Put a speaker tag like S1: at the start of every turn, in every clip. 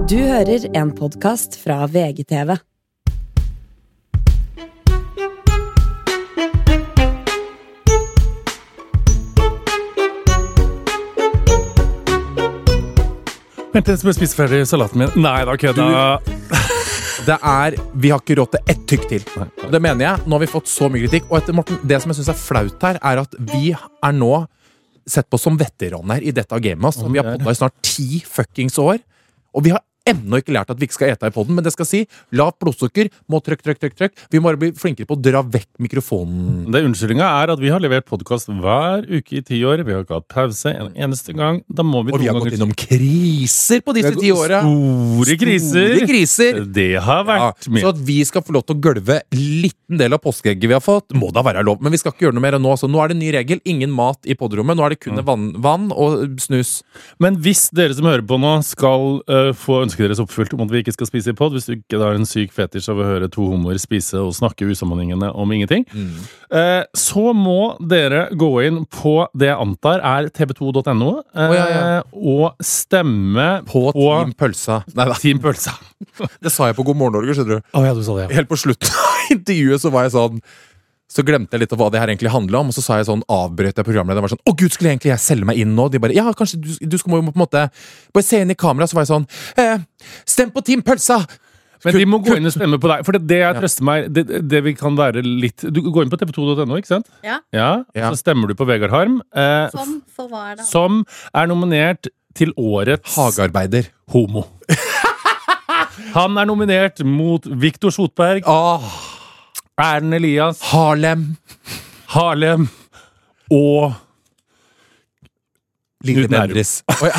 S1: Du hører en podcast fra VGTV.
S2: Vent, jeg skal spise ferdig salaten min. Nei, da kødda.
S3: Vi har ikke råd til ett tykk til. Det mener jeg. Nå har vi fått så mye kritikk. Og Morten, det som jeg synes er flaut her, er at vi er nå sett på som veteraner i dette gamet. Vi har poddet i snart 10 fuckings år. Og vi har ennå ikke lært at vi ikke skal ete i podden, men det skal si, lavt blodsukker, må trykk. Vi må bare bli flinkere på å dra vekk mikrofonen.
S2: Det unnskyldningen er at vi har levert podcast hver uke i 10 år. Vi har ikke hatt pause en eneste gang. Da må vi
S3: og vi har gått innom kriser på disse 10 årene.
S2: Store kriser. Det har vært mye.
S3: Så at vi skal få lov til å gølve liten del av påskeegget vi har fått, må da være lov. Men vi skal ikke gjøre noe mer enn nå. Så nå er det en ny regel. Ingen mat i podrommet. Nå er det kun vann og snus.
S2: Men hvis dere som hører på nå skal få ønske deres oppfylt om at vi ikke skal spise i podd, hvis du ikke har en syk fetisj av å høre 2 homoer spise og snakke usammenhengende om ingenting, så må dere gå inn på det jeg antar er tv2.no og stemme
S3: på Team Pølsa.
S2: Neida. Team Pølsa.
S3: Det sa jeg på God morgen Norge, skjønner du.
S2: Ja, du sa det, ja.
S3: Helt på slutten av intervjuet så var jeg sånn, så glemte jeg litt av hva det her egentlig handlet om, og så sa jeg sånn, avbrøt jeg programlederen, var sånn, å Gud, skulle egentlig jeg selge meg inn nå? De bare, ja, kanskje du skal må jo på en måte bare se inn i kamera, så var jeg sånn, stem på Team Pølsa!
S2: Men de må gå inn og stemme på deg, for det jeg trøster meg, det vi kan være litt, du går inn på tv2.no, ikke sant?
S4: Ja.
S2: Så stemmer du på Vegard Harm,
S4: Som for hva er det?
S2: som er nominert til årets
S3: Hagearbeider.
S2: homo. Han er nominert mot Viktor Sotberg, Erlend Elias,
S3: Harlem
S2: og
S3: Lille Bendriss.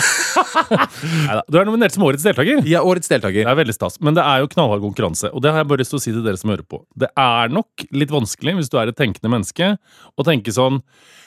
S2: Neida, du er nominert som årets deltaker.
S3: Ja, årets deltaker.
S2: Det er veldig stas, men det er jo knallhard konkurranse. Og det har jeg bare lyst til å si til dere som hører på. Det er nok litt vanskelig hvis du er et tenkende menneske å tenke sånn,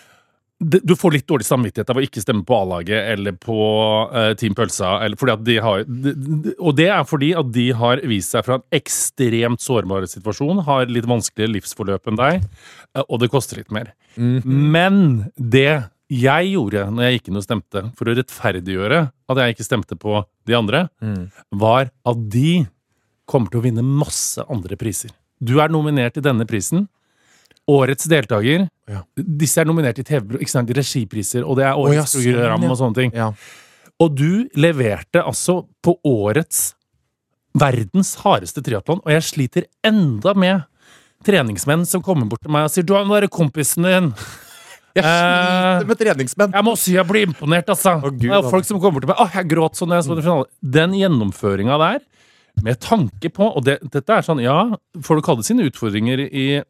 S2: du får litt dårlig samvittighet av å ikke stemme på A-laget eller på Team Pølsa, fordi at de har, og det er fordi at de har vist seg fra en ekstremt sårbar situasjon, har litt vanskeligere livsforløp enn deg, og det koster litt mer. Men det jeg gjorde når jeg gikk inn og stemte for å rettferdiggjøre at jeg ikke stemte på de andre, var at de kommer til å vinne masse andre priser. Du er nominert i denne prisen. Årets deltaker, disse er nominert i TV, ikke sant, regipriser, og det er årets program og sånne ting. Og du leverte altså på årets verdens hardeste triathlon, og jeg sliter enda med treningsmenn som kommer bort til meg og sier, du har den der kompisen din.
S3: Jeg sliter med treningsmenn.
S2: Jeg må si jeg blir imponert, altså. Det er folk som kommer bort til meg, jeg gråt sånn når jeg så det finale. Den gjennomføringen der, med tanke på, og dette er sånn, folk hadde sine utfordringer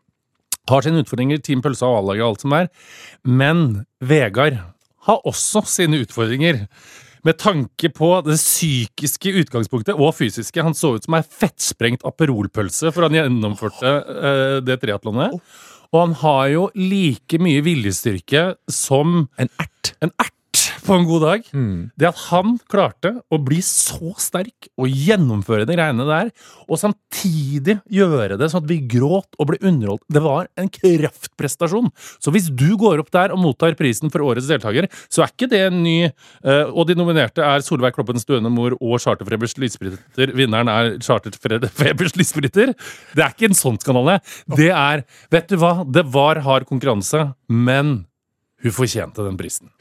S2: har sine utfordringer, Team Pølsa og A-laget og alt som er, men Vegard har også sine utfordringer med tanke på det psykiske utgangspunktet og fysiske. Han så ut som en fettsprengt aperolpølse for han gjennomførte det triathlonet. Og han har jo like mye viljestyrke som en ert på en god dag. Det at han klarte å bli så sterk og gjennomføre de greiene der, og samtidig gjøre det sånn at vi gråt og ble underholdt. Det var en kraftprestasjon. Så hvis du går opp der og mottar prisen for årets deltaker, så er ikke det en ny, og de nominerte er Solveig Kloppens døende mor og Charterfebers lysbryter. Vinneren er Charterfebers lysbryter. Det er ikke en sånn skandale. Det er, vet du hva, det var hard konkurranse, men hun fortjente den prisen.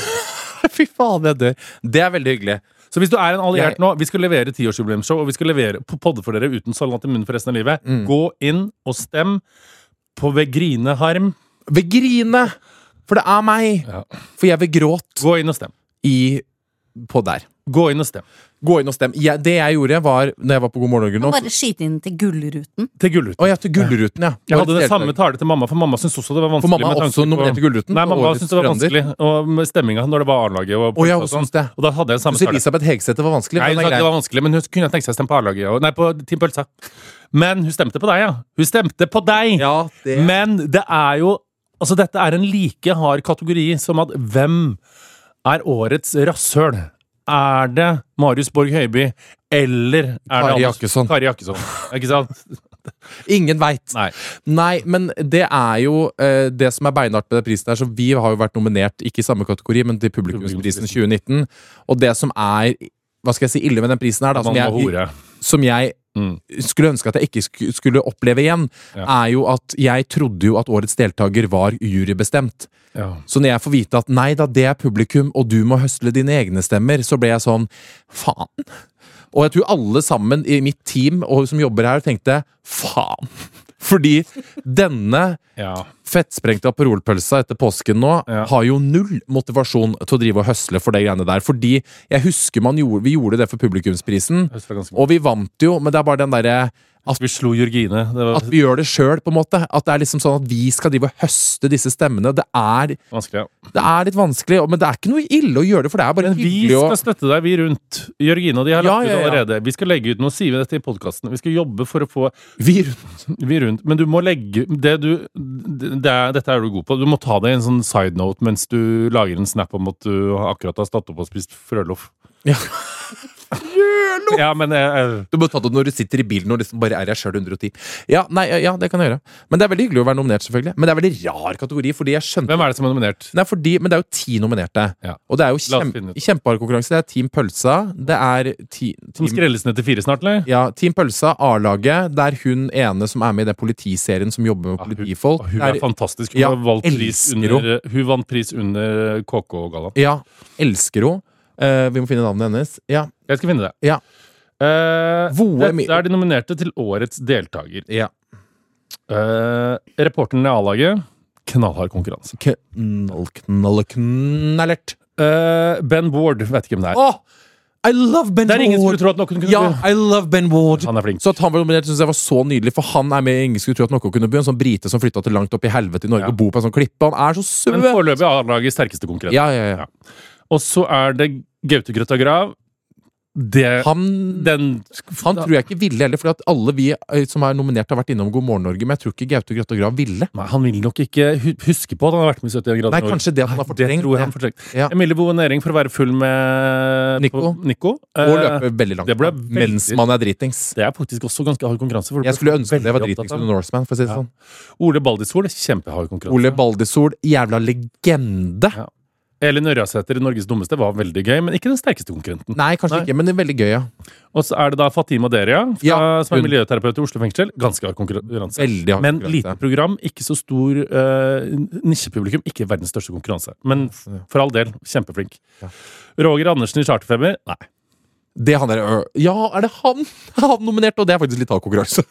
S3: Fy faen, jeg dør. Det er veldig hyggelig.
S2: Så hvis du er en alliert nå, vi skal levere 10-årsjubileumsshow, og vi skal levere på podde for dere uten salat i munnen for resten av livet, gå inn og stem på Vegrine Harm.
S3: Vegrine! For det er meg! For jeg vil gråt.
S2: Gå inn og stem.
S3: På der.
S2: Gå inn og stem.
S3: Det jeg gjorde var, når jeg var på God morgen Norge nå,
S4: bare skyte inn til Gullruten.
S2: Til Gullruten.
S3: Til Gullruten, ja.
S2: Jeg hadde det samme tale til mamma, for mamma syntes også det var vanskelig.
S3: For mamma også nominerte Gullruten?
S2: Nei, mamma syntes det var vanskelig, og med stemminga når det var A-laget. Og
S3: synes det.
S2: Og da hadde jeg samme
S3: tale. Elisabeth Hegseth var vanskelig?
S2: Nei, hun sa ikke det var vanskelig, men hun kunne tenke seg å stemme på A-laget. Nei, på Team Pølsa. Men hun stemte på deg, ja. Hun stemte på deg!
S3: Ja, det.
S2: Men det er jo, altså dette er en like hard kategori som at hvem er årets rasshøl? Er det Marius Borg Høiby, eller er det Kari Jakkesson? Ikke sant?
S3: Ingen vet. Nei, men det er jo det som er beinart med den prisen her, så vi har jo vært nominert, ikke i samme kategori, men til publikumsprisen 2019, og det som er hva skal jeg si, ille med den prisen her, da, som jeg skulle ønske at jeg ikke skulle oppleve igjen, er jo at jeg trodde jo at årets deltaker var jurybestemt.
S2: Ja.
S3: Så når jeg får vite at nei da, det er publikum, og du må høsle dine egne stemmer, så ble jeg sånn, faen. Og jeg tror alle sammen i mitt team og som jobber her tenkte, faen. Fordi denne fettsprengte Aperol-pølsa etter påsken nå har jo null motivasjon til å drive og høsle for det greiene der. Fordi jeg husker vi gjorde det for publikumsprisen, og vi vant jo, men det er bare den derre
S2: at vi slo Jørgine.
S3: At vi gjør det selv, på en måte. At det er liksom sånn at vi skal drive og høste disse stemmene. Det er
S2: vanskelig,
S3: Det er litt vanskelig, men det er ikke noe ille å gjøre det, for det er bare hyggelig.
S2: Vi skal støtte deg, vi rundt. Jørgine og de har lagt ut allerede. Vi skal legge ut, nå sier vi dette i podcasten, vi skal jobbe for å få Vi rundt. Men du må legge dette er du god på. Du må ta det i en sånn side note mens du lager en snap om at du akkurat har stått opp og spist frøloff.
S3: Ja.
S2: Ja, men
S3: du må ta det når du sitter i bilen og liksom bare er jeg selv 110. Ja, det kan jeg gjøre. Men det er veldig hyggelig å være nominert, selvfølgelig. Men det er veldig rar kategori, fordi jeg skjønte...
S2: Hvem er det som er nominert?
S3: Nei, men det er jo 10 nominerte.
S2: Ja.
S3: Og det er jo kjempehard konkurranse. Det er Team Pølsa, det er
S2: Som skrelles ned til 4 snart, eller?
S3: Ja, Team Pølsa, A-laget. Det er hun ene som er med i den politiserien som jobber med politifolk.
S2: Hun er fantastisk. Hun vant pris under KK-gallaen.
S3: Ja, elsker hun. Vi må finne navnet hennes. Ja.
S2: Jeg skal finne det.
S3: Ja.
S2: Dette er de nominerte til årets deltaker.
S3: Ja.
S2: Reporteren i A-laget, knallhard konkurranse.
S3: Knallert.
S2: Ben Ward, vet ikke hvem det er.
S3: I love Ben Ward!
S2: Det er ingen som skulle tro at noen kunne
S3: by. I love Ben Ward.
S2: Han er flink.
S3: Så at han var nominert, synes jeg var så nydelig, for han er med i ingen skulle tro at noen kunne by. En sånn brite som flyttet til langt opp i helvete i Norge og bor på en sånn klippe. Han er så søt!
S2: Men foreløpig A-lagets sterkeste konkurrent.
S3: Ja.
S2: Og så er det Gaute Grøtta Grav.
S3: Han tror jeg ikke ville heller, for at alle vi som er nominert har vært innom God morgen Norge, men jeg tror ikke Gaute Grøtta Grav ville.
S2: Nei, han vil nok ikke huske på at han har vært med i 71 grader.
S3: Nei, kanskje det han har fortrengt.
S2: Det tror jeg han fortrengt. Ja. Emilie Boe Næring for å være full med Nico.
S3: Og løpe veldig langt. Mens man er dritings.
S2: Det er faktisk også ganske hard konkurranse.
S3: Jeg skulle ønske det var dritings under Norseman, for å si det sånn.
S2: Ole Baldisol, kjempehard konkurranse.
S3: Ole Baldisol, jævla legende.
S2: Ja. Elin Ørjasæter i Norges dummeste var veldig gøy, men ikke den sterkeste konkurrenten.
S3: Nei, kanskje ikke, men det er veldig gøy, ja.
S2: Og så er det da Fatima Deria, som er miljøterapeut i Oslo fengsel. Ganske hard konkurranse. Men lite program, ikke så stor nisjepublikum, ikke verdens største konkurranse. Men for all del, kjempeflink. Ja. Roger Andersen i Charterfeber? Nei.
S3: Det han er det han? Han nominert, og det er faktisk litt hard konkurranse.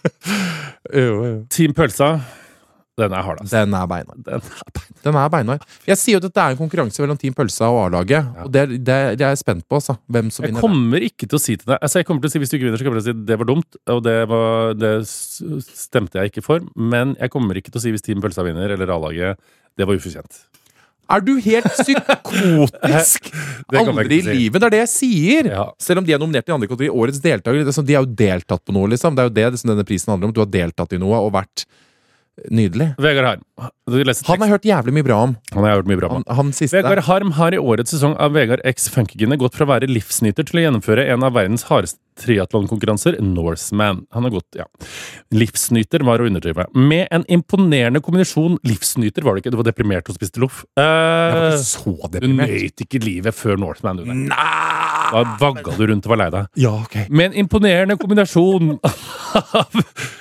S2: Team Pølsa. Den er hard, altså.
S3: Den er beinhard. Jeg sier jo at dette er en konkurranse mellom Team Pølsa og A-laget. Og det er jeg spent på, altså. Hvem som vinner.
S2: Jeg kommer ikke til å si til deg. Altså, jeg kommer til å si, hvis du ikke vinner, så kommer jeg til å si det var dumt, og det stemte jeg ikke for. Men jeg kommer ikke til å si hvis Team Pølsa vinner, eller A-laget. Det var ufortjent.
S3: Er du helt psykotisk? Aldri i livet, det er det jeg sier. Ja. Selv om de er nominert i andre kategori, årets deltaker, de har jo deltatt på noe, liksom. Det er jo det denne prisen handler om. Du har deltatt i noe og vært nydelig.
S2: Vegard Harm.
S3: Han har hørt jævlig mye bra om.
S2: Vegard Harm har i årets sesong av Vegard X Funkygine gått fra å være livsnyter til å gjennomføre en av verdens hardeste triathlon-konkurranser, Norseman. Han har gått, livsnyter var å underdrive. Med en imponerende kombinasjon. Livsnyter var det ikke, du var deprimert og spiste loff.
S3: Jeg var ikke så deprimert.
S2: Du nøyt ikke livet før Norseman, du.
S3: Nei!
S2: Da vagga du rundt og var lei deg.
S3: Ja, ok.
S2: Med en imponerende kombinasjon av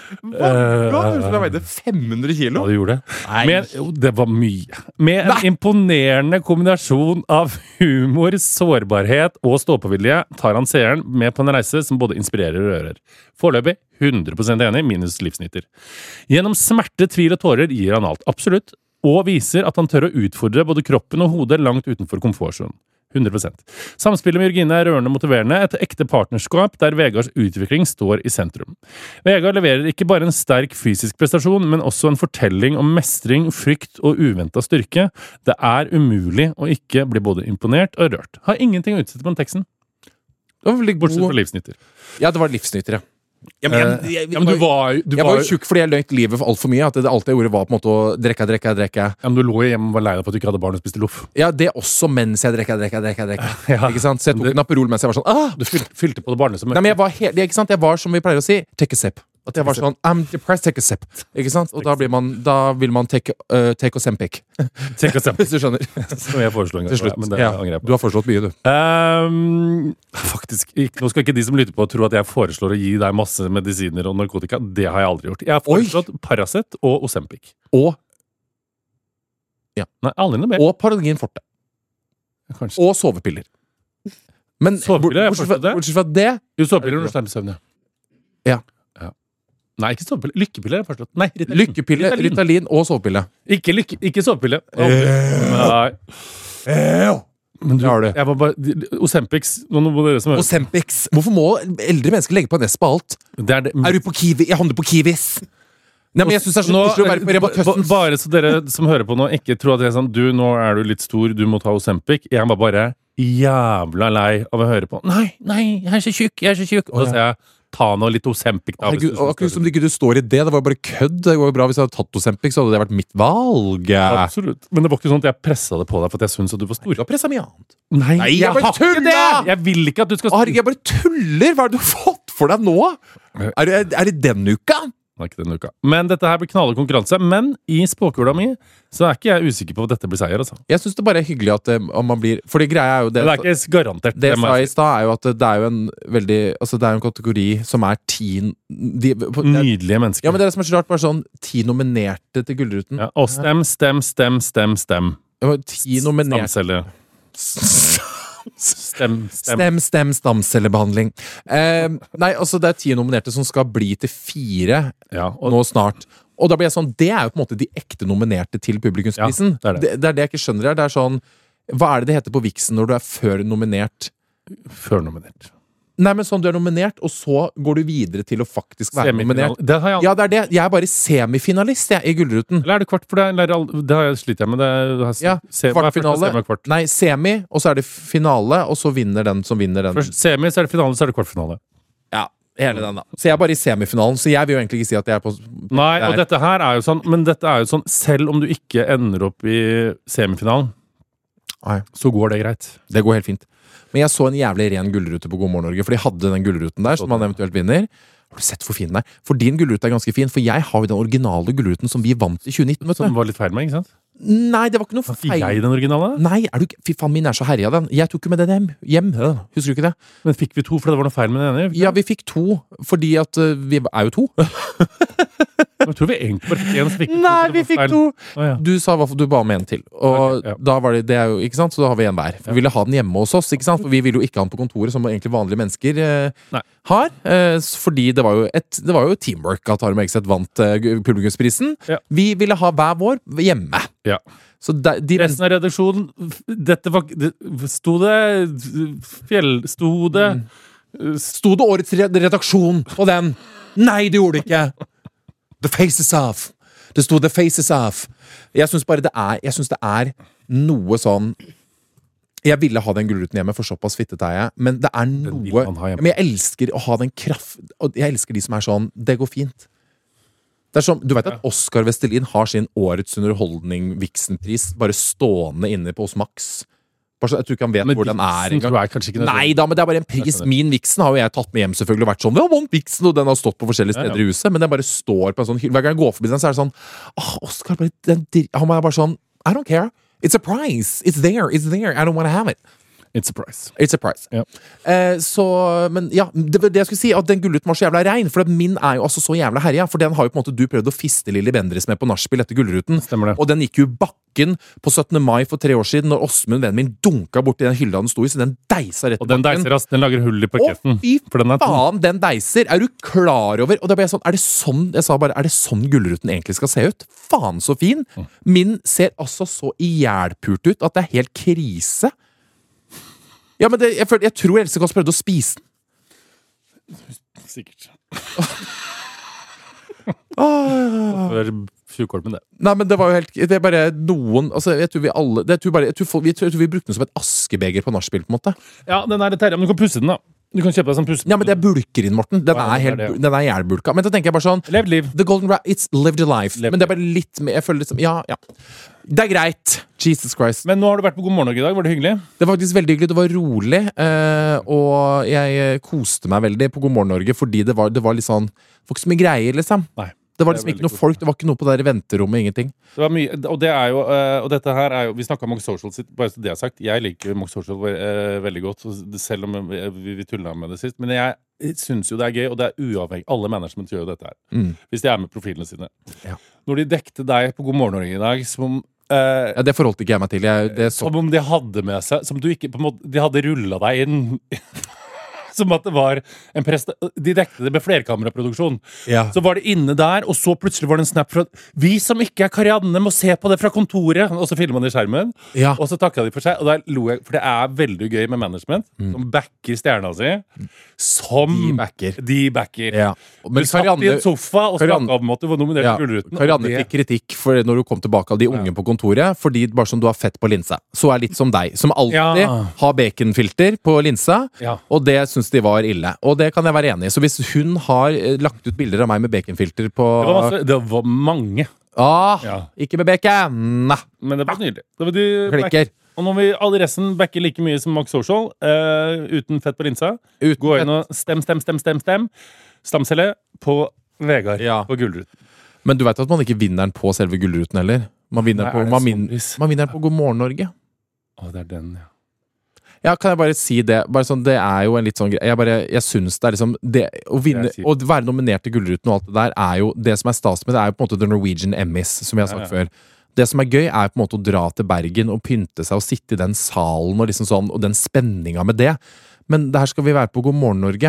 S3: Du veide 500 kilo?
S2: Ja, du gjorde det. Det var mye. Med en imponerende kombinasjon av humor, sårbarhet og ståpåvilje tar han seeren med på en reise som både inspirerer og rører. Foreløpig 100% enig, minus livsnyter. Gjennom smerte, tvil og tårer gir han alt, absolutt, og viser at han tør å utfordre både kroppen og hodet langt utenfor komfortsonen. 100%. Samspillet med Jørgine er rørende motiverende, et ekte partnerskap der Vegards utvikling står i sentrum. Vegard leverer ikke bare en sterk fysisk prestasjon, men også en fortelling om mestring, frykt og uventet styrke. Det er umulig å ikke bli både imponert og rørt. Har ingenting å utsette på den teksten. Det var veldig bortsett fra livsnytter.
S3: Ja, det var livsnytter, ja.
S2: Men du var
S3: jo tjukk fordi jeg løyt livet for alt for mye. At det alt jeg gjorde var på en måte å drekke.
S2: Ja, men du lå hjemme og var lei deg for at du ikke hadde barn og spiste loff.
S3: Ja, det også mens jeg drekke.
S2: Ja.
S3: Ikke sant? Så jeg tok en Aperol mens jeg var sånn
S2: Du fylte på det barnet som...
S3: Nei, men jeg var helt, ikke sant? Jeg var, som vi pleier å si, take a sip. At jeg var sånn, I'm depressed, take a sip. Ikke sant? Og da vil man take Ozempic.
S2: Take Ozempic.
S3: Hvis du skjønner.
S2: Som jeg foreslo en gang.
S3: Til slutt.
S2: Men det
S3: Ja.
S2: angrer jeg på.
S3: Du har foreslått mye, du.
S2: Faktisk, nå skal ikke de som lytter på tro at jeg foreslår å gi deg masse medisiner og narkotika. Det har jeg aldri gjort. Jeg har foreslått Paracet og Ozempic.
S3: Og
S2: Nei, aldri noe mer.
S3: Og Paralgin Forte.
S2: Kanskje.
S3: Og sovepiller. Men
S2: Sovepiller, jeg forstår det.
S3: bortsett fra det
S2: Jo, sovepiller når du slår med søvn,
S3: Ja.
S2: Nei, ikke sovepiller. Lykkepiller har jeg forstått. Nei,
S3: Lykkepille, Ritalin og sovepille.
S2: Ikke sovepille. Nei. Men
S3: Det har du.
S2: Jeg var bare Ozempic nå må dere som hører.
S3: Ozempic. Hvorfor må eldre mennesker legge på en S på alt?
S2: Det er det.
S3: Er du på Kiwi? Jeg handler på Kiwis. Nei, men jeg synes det er så koselig å være på Rema 1000.
S2: Bare så dere som hører på nå, ikke tror at jeg er sånn Du, nå er du litt stor, du må ta Ozempic. Jeg var bare jævla lei av å høre på. Nei, jeg er så tjukk. Og da sier jeg ta nå litt Ozempic, da.
S3: Herregud, akkurat som det ikke står i det. Det var bare kødd. Det var jo bra hvis jeg hadde tatt Ozempic, så hadde det vært mitt valg.
S2: Absolutt. Men det var ikke sånn at jeg pressa det på deg for at jeg syntes at du var stor.
S3: Du har presset mye annet.
S2: Nei,
S3: jeg bare
S2: har ikke
S3: tuller!
S2: Jeg vil ikke at du skal
S3: Herregud, jeg bare tuller! Hva er det du har fått for deg nå? Er det den uka?
S2: Nei, ikke denne uka. Men dette her blir knallhard konkurranse. Men i spåkula mi så er ikke jeg usikker på at dette blir seier. Altså.
S3: Jeg syns det bare er hyggelig at om man blir For det greia er jo det
S2: Men det er ikke garantert.
S3: Det jeg
S2: må
S3: sa i
S2: jeg si.
S3: stad, er jo at det er jo en veldig Altså, det er jo en kategori som er 10
S2: Nydelige mennesker.
S3: Ja, men det er det som er så rart. Bare sånn 10 nominerte til Gullruten.
S2: Ja, og stem.
S3: Det var 10 nominerte.
S2: Stamcelle.
S3: Stamcellebehandling. Nei, altså det er 10 nominerte som skal bli til 4
S2: Ja, og
S3: nå snart. Og da blir jeg sånn, det er jo på en måte de ekte nominerte til publikumsprisen.
S2: Ja, det er det.
S3: Det er det jeg ikke skjønner her. Det er sånn, hva er det heter på Vixen når du er før nominert?
S2: førnominert.
S3: Nei, men sånn, du er nominert, og så går du videre til å faktisk være nominert.
S2: Det har jeg
S3: Ja, det er det. Jeg er bare semifinalist, jeg, i Gullruten.
S2: Eller er det kvart? For det har jeg slitt med. Det har,
S3: Ja, kvartfinale.
S2: Semi og kvart.
S3: Nei, semi, og så er det finale, og så vinner den som vinner den.
S2: Først semi, så er det finale, så er det kvartfinale.
S3: Ja, hele den da. Så jeg er bare i semifinalen, så jeg vil jo egentlig ikke si at jeg er på
S2: Nei, og
S3: Der.
S2: dette her er jo sånn, men dette er jo sånn, selv om du ikke ender opp i semifinalen,
S3: Nei.
S2: så går det greit.
S3: Det går helt fint. Men jeg så en jævlig ren gullrute på God morgen Norge, for de hadde den gullruten der, som man eventuelt vinner. Har du sett hvor fin den er? For din gullrute er ganske fin, for jeg har jo den originale gullruten som vi vant i 2019, vet
S2: Som
S3: du.
S2: var litt feil med, ikke sant?
S3: Nei, det var ikke noe
S2: Fikk
S3: feil.
S2: jeg den originale?
S3: Nei, er du ikke Fy faen, min er så herja, den. Jeg tok jo med den hjem. Husker du ikke det?
S2: Men fikk vi 2 fordi det var noe feil med den ene?
S3: Ja, vi fikk 2, fordi at vi er jo 2.
S2: Jeg tror vi egentlig bare fikk en, så fikk vi 2.
S3: Nei,
S2: for det
S3: vi
S2: var
S3: fikk
S2: feil.
S3: 2!
S2: Å, ja.
S3: Du sa hva du ba om en til, og
S2: Ok, ja.
S3: da var det er jo, ikke sant? Så da har vi en hver. Vi ville ha den hjemme hos oss, ikke sant? For vi ville jo ikke ha den på kontoret, som egentlig vanlige mennesker
S2: Nei.
S3: har. Fordi det var jo teamwork at Harm Egseth vant publikumsprisen.
S2: Ja.
S3: Vi ville ha hver vår hjemme.
S2: Ja.
S3: Så de
S2: Resten av redaksjonen Sto
S3: Sto det årets redaksjon på den? Nei, det gjorde det ikke! The faces off. Det sto The faces off. Jeg syns bare det er noe sånn Jeg ville ha den gullruten hjemme, for såpass fittet er jeg. Men det er
S2: vil
S3: noe
S2: man ha hjemme.
S3: Men jeg elsker å ha den kraft. Og jeg elsker de som er sånn Det går fint. Det er sånn, du vet at Oscar Vestelin har sin årets underholdning Vixen-pris bare stående inne på hos Max. Bare så, jeg tror ikke han vet
S2: Men
S3: hvor den er
S2: Vixen
S3: engang.
S2: tror jeg kanskje ikke nødvendig.
S3: Nei da, men det er bare en pris. Min Vixen har jo jeg tatt med hjem selvfølgelig og vært sånn, vi har vant Vixen, og den har stått på forskjellige steder i huset, men den bare står på en sånn hylle. Hver gang jeg går forbi den, så er det sånn, Oscar, han er bare sånn, I don't care. It's a prize. It's there. I don't want to have it.
S2: It's a prize.
S3: It's a prize.
S2: Ja.
S3: Men ja, det var det jeg skulle si, at den gullruten var så jævla rein, for at min er jo altså så jævla herja, for den har jo på en måte du prøvd å fiste Lilly Bendriss med på nachspiel etter gullruten.
S2: Stemmer det.
S3: Og den gikk jo i bakken på 17. mai for 3 år siden, når Åsmund, vennen min, dunka bort i den hylla den sto i, så den deisa rett i
S2: Og den
S3: bakken.
S2: deiser, ass. Den lager hull i
S3: Å,
S2: parketten.
S3: fy
S2: For den er tom.
S3: faen, den deiser! Er du klar over? Og da ble jeg sånn, jeg sa bare, er det sånn gullruten egentlig skal se ut? Faen så fin! Min ser altså så ihjelpurt ut at det er helt krise. Ja, men jeg tror Else Kåss prøvde å spise den.
S2: Sikkert. Før fjordkolben, det.
S3: Nei, men det var jo helt Det er bare noen Altså, jeg tror vi alle jeg tror vi brukte den som et askebeger på nachspiel, på en måte.
S2: Ja, den er litt herre, men du kan pusse den, da. Du kan kjøpe deg sånn puste.
S3: Ja, men det bulker inn, Morten. Den er jævlbulka. Men så tenker jeg bare sånn
S2: Lev liv.
S3: The Golden It's lived a life. Men det er bare litt mer Jeg føler liksom Ja. Det er greit. Jesus Christ.
S2: Men nå har du vært på God morgen Norge i dag. Var det hyggelig?
S3: Det var faktisk veldig hyggelig. Det var rolig. Og jeg koste meg veldig på God morgen Norge fordi det var litt sånn Det var ikke så mye greier, liksom.
S2: Nei.
S3: Det var liksom ikke noe folk, det var ikke noe på det der venterommet, ingenting.
S2: Det var mye, og det er jo, og dette her er jo Vi snakket om Mox Social, bare så det er sagt. Jeg liker Mox Social veldig godt, selv om vi tullet med det sist. Men jeg synes jo det er gøy, og det er uavhengig. Alle management gjør jo dette her. Hvis de er med profilene sine. Ja. Når de dekte deg på God morgen Norge i dag som
S3: det forholdt ikke jeg meg til.
S2: Som om de hadde med seg Som du ikke på en måte De hadde rullet deg inn som at det var en De dekte det med flerkameraproduksjon.
S3: Ja.
S2: Så var det inne der, og så plutselig var det en snap fra Vi som ikke er Karianne, må se på det fra kontoret! Og så filmer man i skjermen, og så takket de for seg. Og der lo jeg, for det er veldig gøy med management som backer stjerna si. Som de backer.
S3: Ja.
S2: Men du satt i en sofa og snakket om at du var nominert til Gullruten.
S3: Karianne fikk kritikk for når du kom tilbake av de unge på kontoret, fordi bare som du har fett på linsa. Så er litt som deg, som alltid har baconfilter på linsa, og det synes de var ille. Og det kan jeg være enig i. Så hvis hun har lagt ut bilder av meg med baconfilter på
S2: Det var mange.
S3: Ikke med bacon. Nei.
S2: Men det var nydelig. Det var
S3: klikker.
S2: Og når vi alle resten backer like mye som Max Social, uten fett på linsa, gå inn og stem. Stamcelle på Vegard på Gullruten.
S3: Men du vet at man ikke vinner den på selve Gullruten heller? Man vinner den på God morgen Norge.
S2: Det er den,
S3: Ja, kan jeg bare si det? Bare sånn, det er jo en litt sånn greie. Jeg synes det er liksom å vinne, å være nominert til Gullruten og alt det der er jo det som er stas med det, er jo på en måte The Norwegian Emmys, som jeg har sagt før. Det som er gøy, er på en måte å dra til Bergen og pynte seg og sitte i den salen og liksom sånn, og den spenninga med det. Men der skal vi være på God morgen Norge.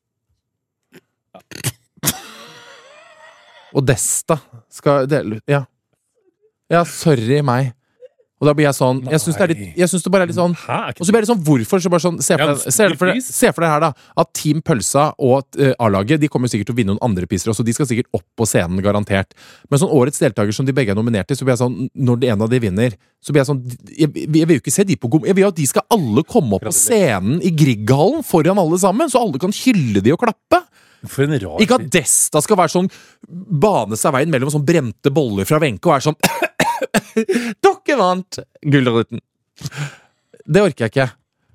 S3: Og Desta skal dele ut. Ja, sorry meg. Og da blir jeg sånn Jeg synes det bare er litt sånn Og så blir det sånn hvorfor så bare sånn Se for deg her da at Team Pølsa og A-laget de kommer sikkert til å vinne noen andre priser også. De skal sikkert opp på scenen garantert. Men sånn årets deltaker som de begge er nominert til, så blir jeg sånn når en av de vinner, så blir jeg sånn jeg vil jo ikke se de på Jeg vil jo at de skal alle komme opp på scenen i Grieghallen foran alle sammen, så alle kan hylle de og klappe. Ikke at Desta skal være sånn bane seg veien mellom sånn brente boller fra Wenche og være sånn Dere vant Gullruten. Det orker jeg ikke.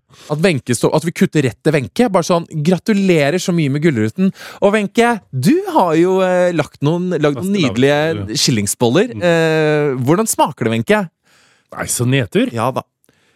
S3: At vi kutter rett til Wenche. Bare sånn, gratulerer så mye med Gullruten. Og Wenche, du har jo lagd noen nydelige skillingsboller. Hvordan smaker det, Wenche?
S2: Nei, så nedtur.
S3: Ja da.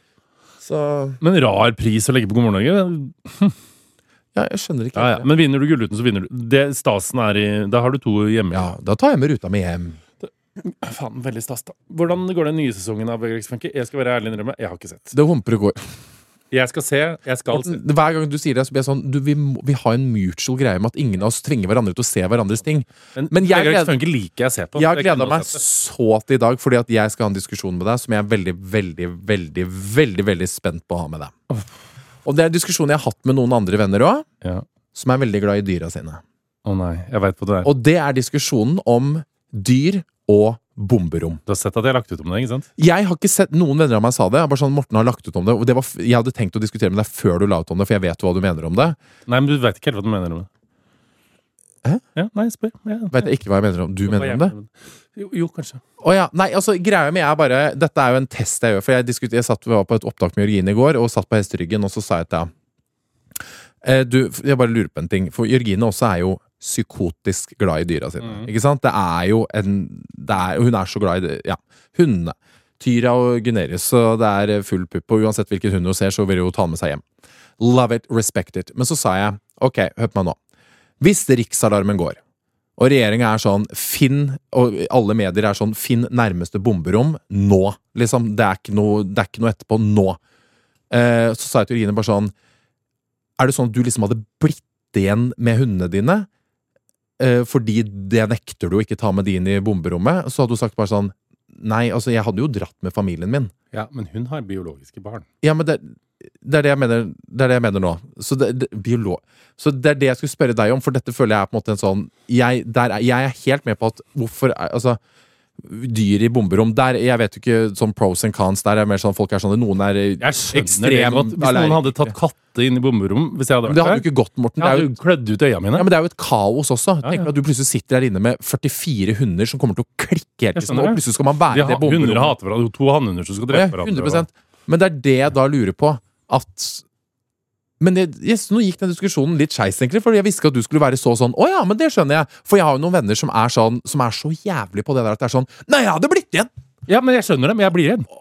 S2: Men rar pris å legge på God morgen Norge.
S3: Ja, jeg skjønner ikke.
S2: Men vinner du Gullruten, så vinner du. Det stasen er i Da har du 2 hjemme.
S3: Ja, da tar jeg med ruta mi hjem.
S2: Faen, veldig stas da. Hvordan går den nye sesongen av Vegard X Funky? Jeg skal være ærlig innrømme, jeg har ikke sett.
S3: Det humper og går.
S2: Jeg skal se.
S3: Hver gang du sier det, så blir jeg sånn vi har en mutual greie med at ingen av oss tvinger hverandre til å se hverandres ting. Men
S2: Vegard X Funky liker jeg å se på.
S3: Jeg har gledet meg så til i dag, fordi at jeg skal ha en diskusjon med deg som jeg er veldig, veldig, veldig, veldig, veldig spent på å ha med deg. Og det er en diskusjon jeg har hatt med noen andre venner også, som er veldig glad i dyra sine.
S2: Nei, jeg vet på det.
S3: Og det er diskusjonen om dyr og bomberom.
S2: Du har sett at jeg har lagt ut om det, ikke sant?
S3: Jeg har ikke sett noen venner av meg sa det. Jeg bare sånn, Morten har lagt ut om det. Og jeg hadde tenkt å diskutere med deg før du la ut om det, for jeg vet hva du mener om det.
S2: Nei, men du vet ikke helt hva du mener om det.
S3: Hæ?
S2: Ja, nei, spør.
S3: Vet jeg ikke hva jeg mener om. Du mener om det?
S2: Jo, kanskje.
S3: Nei, altså, greia mi er bare dette er jo en test jeg gjør, for jeg var på et opptak med Jørgine i går, og satt på hesteryggen, og så sa jeg til henne jeg bare lurer på en ting, for Jørgine også er jo psykotisk glad i dyra sine. Ikke sant? Det er jo hun er så glad i det. Hundene. Tyra og Gunerius, så det er full pupp, og uansett hvilken hund hun ser, så vil hun ta med seg hjem. Love it, respect it. Men så sa jeg, ok, hør på meg nå. Hvis riksalarmen går, og regjeringen er sånn, og alle medier er sånn, finn nærmeste bomberom nå. Liksom, det er ikke noe etterpå nå. Så sa jeg til Jørgine bare sånn, er det sånn at du liksom hadde blitt igjen med hundene dine, fordi det nekter du å ikke ta med de inn i bomberommet, så hadde du sagt bare sånn, nei, altså jeg hadde jo dratt med familien min.
S2: Ja, men hun har biologiske barn.
S3: Ja, men det er det jeg mener nå. Så det er det jeg skulle spørre deg om, for dette føler jeg er på en måte en sånn, jeg er helt med på at dyr i bomberom. Der, jeg vet jo ikke sånn pros and cons. Der er mer sånn, folk er sånn, noen er
S2: Jeg skjønner det godt. Hvis noen hadde tatt katte inn i bomberom, hvis jeg hadde
S3: Men det hadde
S2: vært
S3: jo ikke gått, Morten.
S2: jeg hadde jo klødd ut øya mine.
S3: Ja, men det er jo et kaos også.
S2: Ja,
S3: Tenk
S2: ja.
S3: meg at du plutselig sitter der inne med 44 hunder som kommer til å klikke helt
S2: Jeg
S3: i små,
S2: skjønner
S3: og
S2: det.
S3: plutselig skal man være i det
S2: Hunder
S3: bomberommet.
S2: hater hverandre. 2 hannhunder som skal
S3: Ja,
S2: drepe hverandre.
S3: 100%. Men det er det jeg da lurer på at Men nå gikk den diskusjonen litt skeis, egentlig, for jeg visste ikke at du skulle være sånn. Å ja, men det skjønner jeg. For jeg har jo noen venner som er sånn, som er så jævlig på det der at det er sånn Nei, jeg hadde blitt igjen!
S2: Ja, men jeg skjønner det, men jeg blir igjen.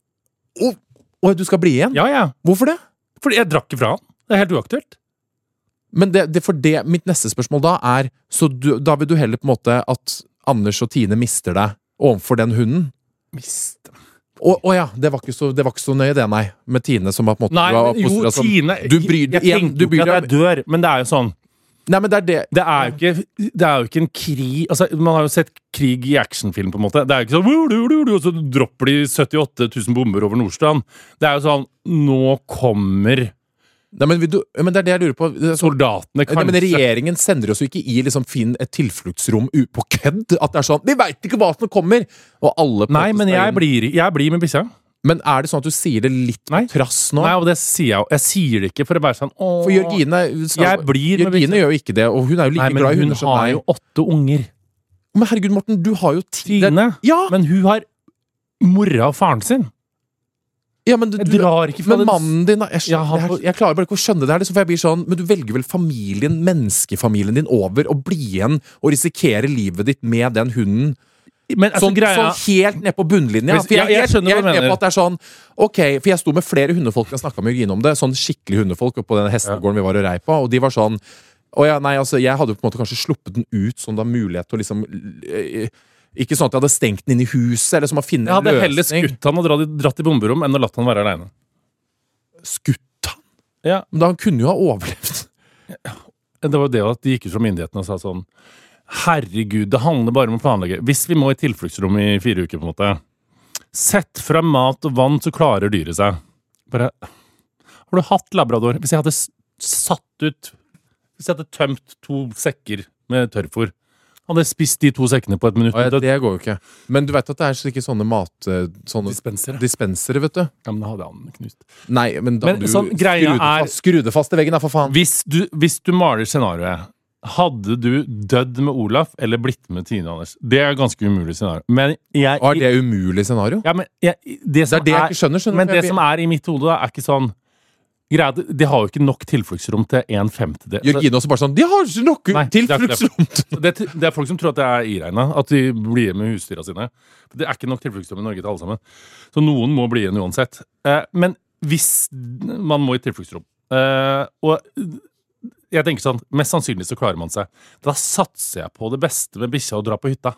S3: Og du skal bli igjen?
S2: Ja.
S3: Hvorfor det?
S2: Fordi jeg drakk ifra han. Det er helt uaktuelt.
S3: Men mitt neste spørsmål da er Så da vil du heller på en måte at Anders og Tine mister deg overfor den hunden?
S2: Miste.
S3: Å ja, det var ikke så nøye det, nei. Med Tine som var på en måte
S2: Nei,
S3: var
S2: men jo,
S3: oppfostret som-
S2: Tine
S3: Du bryr deg
S2: Jeg
S3: igjen,
S2: tenker
S3: du
S2: jo
S3: bryr
S2: ikke at
S3: deg
S2: jeg dør, men det er jo sånn
S3: Nei, men det er det
S2: Det er jo ikke en krig Altså, man har jo sett krig i actionfilm, på en måte. Det er jo ikke sånn og så dropper de 78 000 bomber over Nordstrand. Det er jo sånn Nå kommer
S3: Nei, men det er det jeg lurer på.
S2: soldatene,
S3: Nei,
S2: kanskje.
S3: men regjeringen sender oss jo ikke i liksom finn et tilfluktsrom på kødd. At det er sånn Vi veit ikke hva som kommer! Og alle på en
S2: Nei,
S3: måte
S2: men
S3: skal inn.
S2: jeg blir med bikkja.
S3: Men er det sånn at du sier det litt på
S2: Nei.
S3: trass nå?
S2: Nei, og det sier jeg jo. Jeg sier det ikke for å være sånn åh.
S3: For
S2: Jeg blir med
S3: Jørgine gjør jo ikke det, og hun er jo like
S2: Nei, men
S3: glad i
S2: hun
S3: hunder som
S2: har
S3: meg.
S2: jo 8 unger.
S3: Men herregud, Morten, du har jo
S2: Tine.
S3: Ja!
S2: Men hun har mora og faren sin.
S3: Ja, men
S2: Jeg drar ikke fra
S3: men
S2: det.
S3: mannen din jeg klarer bare ikke å skjønne det her. Liksom, for jeg blir sånn, men du velger vel familien, menneskefamilien din over å bli igjen og risikere livet ditt med den hunden?
S2: Men altså,
S3: Sånn helt ned på bunnlinja.
S2: Hvis-
S3: For jeg
S2: jeg skjønner hva
S3: er
S2: du
S3: med
S2: mener.
S3: på at det er sånn Ok, for jeg sto med flere hundefolk jeg snakket med Jørgine om det. Sånn skikkelig hundefolk på den hestegården vi var og rei på. Og de var sånn Å ja, nei, altså, jeg hadde på en måte kanskje sluppet den ut sånn det var mulighet til å liksom ikke sånn at jeg hadde stengt den inn i huset, eller som å finne
S2: Jeg
S3: en
S2: hadde heller
S3: løsning.
S2: skutt han og dratt i bomberom enn å latt han være aleine.
S3: Skutt han?
S2: Ja.
S3: Men da han kunne jo ha overlevd.
S2: Det var jo det at de gikk ut fra myndighetene og sa sånn Herregud, det handler bare om å planlegge. Hvis vi må i tilfluktsrom i 4 uker, på en måte, sett fra mat og vann, så klarer dyret seg. Bare Har du hatt labrador? Hvis jeg hadde satt ut Hvis jeg hadde tømt 2 sekker med tørrfôr, hadde jeg spist de 2 sekkene på 1 minutt.
S3: Ja, det går jo ikke. Men du vet at det er ikke sånne sånne
S2: Dispensere.
S3: dispensere, vet du.
S2: Ja, men da hadde han knust.
S3: Nei, men da
S2: Men
S3: du
S2: sånn, greia
S3: skru det fast til veggen, da, for faen.
S2: Hvis du maler scenarioet, hadde du dødd med Olaf eller blitt med Tine, Anders? Det er et ganske umulig scenario. Men jeg
S3: Og er det umulig scenario?
S2: Ja, men
S3: Det er det jeg ikke skjønner.
S2: Men
S3: for
S2: det
S3: jeg-
S2: som er i mitt hode, da, er ikke sånn greia, de har jo ikke nok tilfluktsrom til 1/5.
S3: Jørgine også bare sånn De har ikke nok
S2: Nei, det er ikke det.
S3: tilfluktsrom!
S2: Det er folk som tror at det er iregna, at de blir med husdyra sine. Det er ikke nok tilfluktsrom i Norge til alle sammen. Så noen må bli igjen uansett. Men hvis man må i tilfluktsrom og jeg tenker sånn, mest sannsynlig så klarer man seg. Da satser jeg på det beste med bikkja og dra på hytta.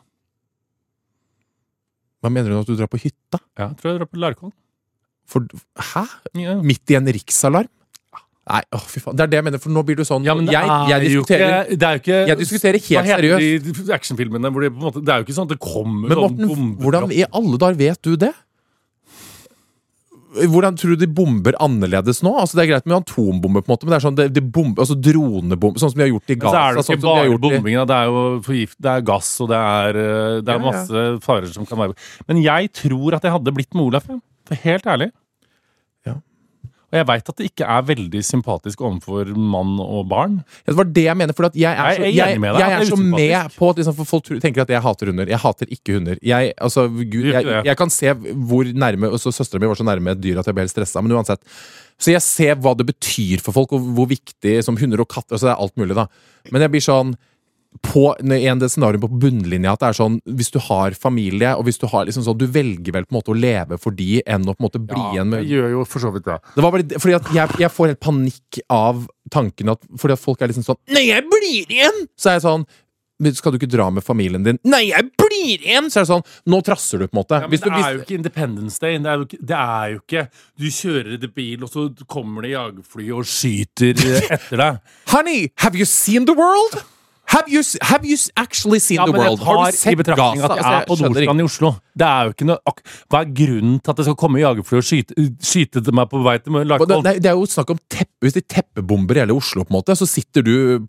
S3: Hva mener du at du drar på hytta?
S2: Ja, jeg tror jeg drar på Larkollen.
S3: Hæ?
S2: Ja.
S3: Midt i en riksalarm? Nei, fy faen. Det er det jeg mener, for nå blir du sånn
S2: Ja, men
S3: jeg
S2: jo
S3: diskuterer
S2: ikke, det er jo ikke
S3: Jeg diskuterer helt
S2: Hva heter
S3: seriøst.
S2: de actionfilmene hvor det på en måte Det er jo ikke sånn at det kommer
S3: Men
S2: sånn
S3: Morten,
S2: bomber
S3: hvordan i alle dager vet du det? Hvordan tror du de bomber annerledes nå? Altså Det er greit med atombomber, på en måte, men det er sånn de bomber, altså dronebomber, sånn som de har gjort i
S2: Men så er
S3: Gaza.
S2: det jo
S3: Sånn
S2: ikke
S3: som de har
S2: bare
S3: gjort i
S2: bombing, da. Det er jo det er gass, og det er
S3: Ja, ja.
S2: masse farer som kan være Men jeg tror at jeg hadde blitt med Olaf, ja. For helt ærlig.
S3: Ja.
S2: Og jeg veit at det ikke er veldig sympatisk overfor mann og barn.
S3: Ja, det var det jeg mener, for at jeg er så,
S2: Jeg er enig med deg,
S3: jeg
S2: at
S3: er
S2: det er
S3: så med
S2: usympatisk.
S3: på at liksom, for folk tenker at jeg hater hunder. Jeg hater ikke hunder. Altså, Gud,
S2: Du gjør ikke det.
S3: jeg kan se hvor nærme og Søstera mi var så nærme et dyr at jeg ble helt stressa, men uansett. Så jeg ser hva det betyr for folk, og hvor viktig som hunder og katter altså Det er alt mulig, da. Men jeg blir sånn i det scenarioet på bunnlinja at det er sånn hvis du har familie, og hvis du har liksom sånn du velger vel på en måte å leve for de enn å på en måte bli igjen med
S2: jeg gjør jo for så vidt det.
S3: Det var bare fordi at jeg får helt panikk av tanken at fordi at folk er liksom sånn Nei, jeg blir igjen! Så er jeg sånn men skal du ikke dra med familien din? Nei, jeg blir igjen! Så er det sånn Nå trasser du, på en måte.
S2: Ja, men det er jo ikke Independence Day. Det er jo ikke Du kjører i bil, og så kommer det jagerfly og skyter etter deg.
S3: Honey, have you seen the world? Have you actually seen the
S2: men
S3: world?
S2: jeg
S3: Har
S2: tar
S3: du sett
S2: i betraktning
S3: Gaza?
S2: at jeg er på
S3: skjønner
S2: Nordstrand i Oslo. Det er jo ikke noe Hva er grunnen til at det skal komme jagerfly og skyte til meg på vei til Lagervoll?
S3: Det er jo snakk om hvis de teppebomber hele Oslo, på en måte, så sitter du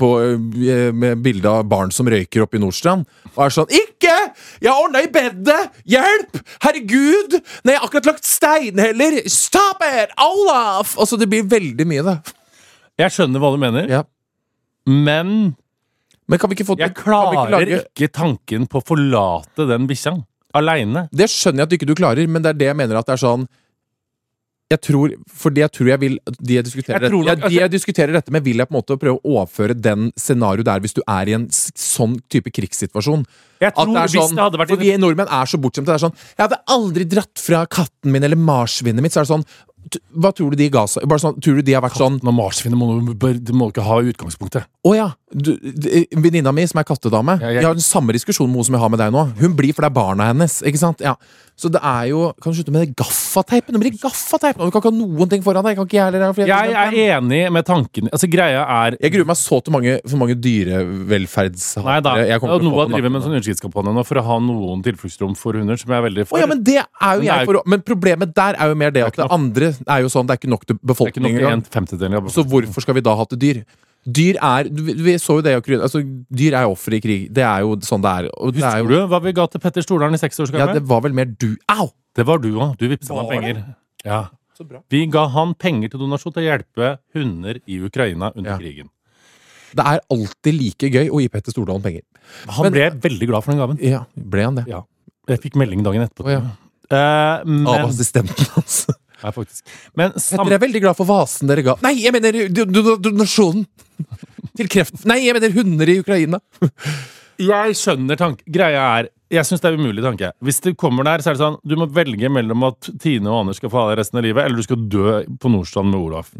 S3: med bilde av barn som røyker oppe i Nordstrand, og er sånn Ikke! Jeg har ordnet i bedet! Hjelp! Herregud! Nei, jeg har akkurat lagt steinheller! Stop it! Olaf! Altså, det blir veldig mye, da.
S2: Jeg skjønner hva du mener,
S3: Ja.
S2: men
S3: Men kan vi ikke få
S2: jeg klarer ikke tanken på å forlate den bikkja alene.
S3: Det skjønner jeg at ikke du klarer, men det er det jeg mener at det er sånn jeg tror jeg vil De jeg diskuterer dette med, vil jeg på en måte prøve å overføre den scenario der hvis du er i en sånn type krigssituasjon.
S2: Jeg tror
S3: At det er
S2: hvis
S3: sånn,
S2: det hadde vært
S3: for vi nordmenn er så bortskjemte. Det er sånn Jeg hadde aldri dratt fra katten min eller marsvinet mitt. Så er det sånn Hva tror du de ga seg? Bare sånn, tror du de har vært sånn
S2: Katten og marsvinet må du ikke ha i utgangspunktet.
S3: Å ja! Venninna mi som er kattedame, jeg har den samme diskusjonen med hun som jeg har med deg nå. Hun blir for det er barna hennes. Ikke sant? Ja. Så det er jo Kan du slutte med det gaffateipen? Det blir gaffateip! Du kan ikke ha noen ting foran deg.
S2: Jeg er enig med tanken. Altså, greia er
S3: Jeg gruer meg så til for mange dyrevelferdshatere.
S2: Nei da.
S3: Jeg kommer til å få
S2: Noah
S3: på
S2: driver med en
S3: nakken.
S2: sånn unnskriftskampanje nå for å ha noen tilfluktsrom for hunder, som jeg er veldig for.
S3: Å ja, men det er jo jeg for Men problemet der er jo mer det at det andre er jo sånn det er ikke nok til
S2: Det er ikke
S3: befolkningen.
S2: nok en femtedel av
S3: Så hvorfor skal vi da ha til dyr? Dyr er Vi så jo det altså, dyr er jo offer i krig. Det er jo sånn det er. Og det er
S2: Husker
S3: jo,
S2: du hva vi ga til Petter Stordalen i 6-årsgave?
S3: ja, det var vel mer du Au!
S2: Det var du òg. Du vippsa meg
S3: Var det?
S2: penger. Ja.
S3: Så bra.
S2: Vi ga han penger til donasjon til å hjelpe hunder i Ukraina under
S3: Ja.
S2: krigen.
S3: Det er alltid like gøy å gi Petter Stordalen penger.
S2: Han
S3: Men-
S2: ble veldig glad for den gaven.
S3: Ja, ble han det?
S2: Ja. Jeg fikk melding dagen etterpå.
S3: Å, ja. Av
S2: Men
S3: assistenten hans.
S2: Nei, faktisk. Men
S3: Petter er veldig glad for vasen dere ga. Nei, jeg mener donasjonen! Til kreft. Nei, jeg mener hunder i Ukraina.
S2: jeg skjønner greia er Jeg synes det er umulig tanke. Hvis det kommer der, så er det sånn du må velge mellom at Tine og Anders skal få ha deg resten av livet, eller du skal dø på Nordstrand med Olaf.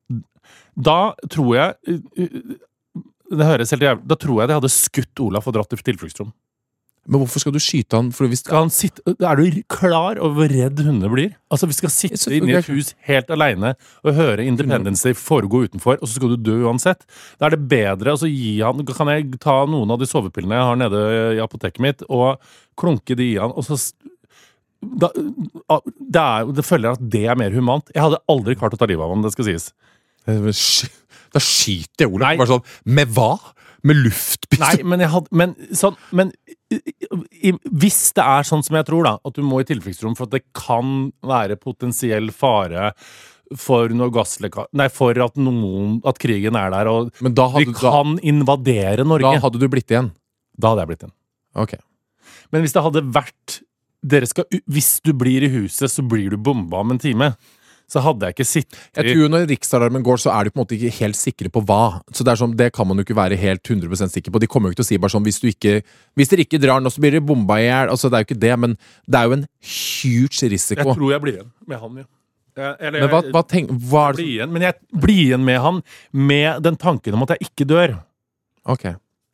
S2: Da tror jeg det høres helt jævlig Da tror jeg de hadde skutt Olaf og dratt til tilfluktsrom.
S3: Men hvorfor skal du skyte han? For hvis
S2: Skal han sitte, er du klar over hvor redd hunder blir? Altså Vi skal sitte inne i et hus helt alene og høre Independence Day foregå utenfor, og så skal du dø uansett. Da er det bedre altså, Kan jeg ta noen av de sovepillene jeg har nede i apoteket mitt, og klunke de i han, og så det føler jeg at det er mer humant. Jeg hadde aldri klart å ta livet av ham, det skal sies.
S3: Da skyter jeg Olaf.
S2: Nei.
S3: Bare sånn, med hva? Med luftpistol?
S2: Nei, men hvis det er sånn som jeg tror, da, at du må i tilfluktsrom for at det kan være potensiell fare for noe gasslekkasje Nei, for at krigen er der, og
S3: Men da
S2: vi kan invadere Norge.
S3: Da hadde du blitt igjen.
S2: Da hadde jeg blitt igjen.
S3: Ok.
S2: Men hvis det hadde vært hvis du blir i huset, så blir du bomba om en time. Så hadde jeg ikke sittet
S3: Jeg tror når riksalarmen går, så er de på en måte ikke helt sikre på hva. Så det er sånn, det kan man jo ikke være helt 100% sikker på. De kommer jo ikke til å si bare sånn hvis dere ikke drar nå, så blir dere bomba i hjel. Altså, det er jo ikke det, men det er jo en huge risiko.
S2: Jeg tror jeg blir igjen med han, ja.
S3: Men hva er det
S2: Men jeg blir igjen med han med den tanken om at jeg ikke dør.
S3: Ok.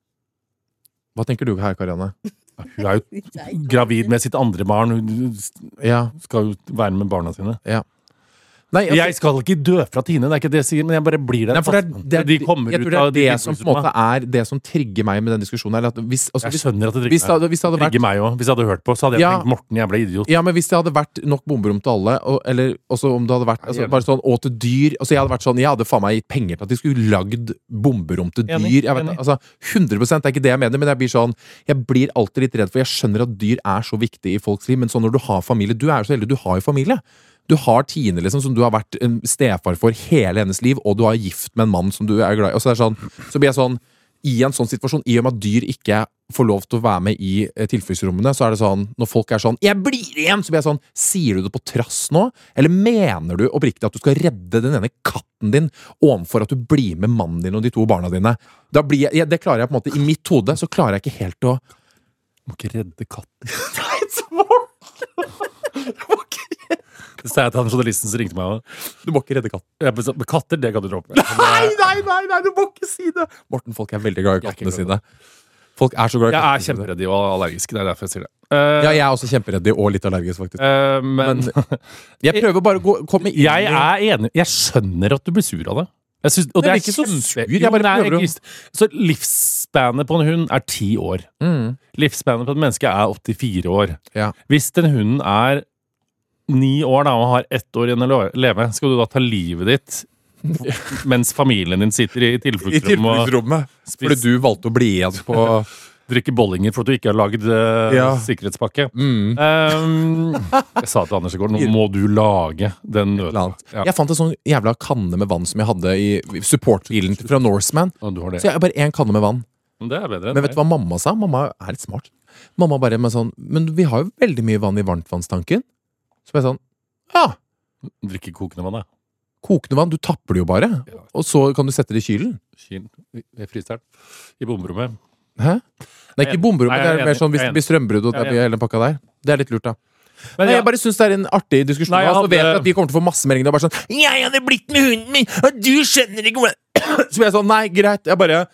S3: Hva tenker du her, Karianne?
S2: Hun er jo gravid med sitt andre barn. Hun
S3: Ja.
S2: skal jo være med barna sine.
S3: Nei, altså,
S2: Jeg skal ikke dø fra Tine, det er ikke det jeg sier, men jeg bare blir der.
S3: Nei, for
S2: De kommer
S3: jeg
S2: ut
S3: tror
S2: av
S3: det er det som på en måte er det som trigger meg med den diskusjonen her. At hvis, altså,
S2: Jeg skjønner at det
S3: hvis
S2: trigger meg.
S3: det hadde vært
S2: Trigger meg også. Hvis jeg hadde hørt på, så hadde jeg
S3: Ja.
S2: tenkt Morten, jævla idiot.
S3: Ja, men hvis det hadde vært nok bomberom til alle, eller også om det hadde vært altså,
S2: Enig.
S3: bare sånn, og til dyr altså, Jeg hadde vært sånn, jeg hadde faen meg gitt penger til at de skulle lagd bomberom til dyr.
S2: Enig,
S3: Jeg vet,
S2: enig.
S3: altså, 100% er ikke det jeg mener, men jeg blir alltid litt redd, for jeg skjønner at dyr er så viktig i folks liv, men så når du har familie Du er jo så heldig, du har jo familie. Du har Tine, liksom, som du har vært en stefar for hele hennes liv, og du har gift med en mann som du er glad i. Og så, så blir jeg sånn I en sånn situasjon, i og med at dyr ikke får lov til å være med i tilfluktsrommene, så er det sånn, når folk er sånn 'Jeg blir igjen!' Så blir jeg sånn Sier du det på trass nå? Eller mener du oppriktig at du skal redde den ene katten din overfor at du blir med mannen din og de to barna dine? Da blir jeg, det klarer jeg på en måte I mitt hode så klarer jeg ikke helt å
S2: Må ikke redde katten.
S3: Nei, så
S2: Det sa jeg til han journalisten som ringte meg også.
S3: Du må ikke redde katten.
S2: Jeg ble sånn, Men katter, det kan du droppe.
S3: Nei, du må ikke si det! Morten, folk er veldig glad I kattene sine. Folk er så glad I
S2: Jeg
S3: kattene
S2: er
S3: sine.
S2: kjemperedd og allergisk. Det er derfor jeg sier det.
S3: Ja, jeg er også kjemperedd og litt allergisk, faktisk.
S2: Men
S3: Jeg prøver bare å komme inn
S2: jeg er enig. Jeg skjønner at du blir sur av det. Jeg synes, og
S3: Jeg
S2: det
S3: blir ikke så sur, jeg
S2: Jo,
S3: bare
S2: men det er
S3: prøver å-
S2: egoist. Så livsspannet på en hund er 10 år. Livsspannet på et menneske er 84 år.
S3: Ja.
S2: Hvis den hunden er 9 år da, og har 1 år igjen å leve, skal du da ta livet ditt mens familien din sitter i tilfluktsrommet
S3: fordi du valgte å bli igjen på
S2: drikke bollinger for at du ikke har laget sikkerhetspakke. Jeg sa til Anders i går, nå må du lage den nøden.
S3: Jeg fant en sånn jævla kanne med vann som jeg hadde i supportbilen fra Norseman. Så jeg har bare en kanne med vann.
S2: Det er bedre.
S3: Men vet du hva mamma sa? Mamma er litt smart. Mamma bare med sånn, men vi har jo veldig mye vann i varmtvannstanken. Så jeg sånn,
S2: drikke kokende vann,
S3: kokende vann, du tapper det jo bare. Og så kan du sette det i kylen.
S2: I fryseren. I bomberommet.
S3: Hæ? Det er ikke bomberommet, det er mer sånn hvis det blir strømbrudd og det blir hele pakka der. Det er litt lurt da. Men jeg bare synes det er en artig diskusjon. Så vet jeg at vi kommer til å få masse meldinger og bare sånn, jeg hadde blitt med hunden min, og du skjønner ikke hvordan. Så blir jeg sånn, nei, greit, jeg bare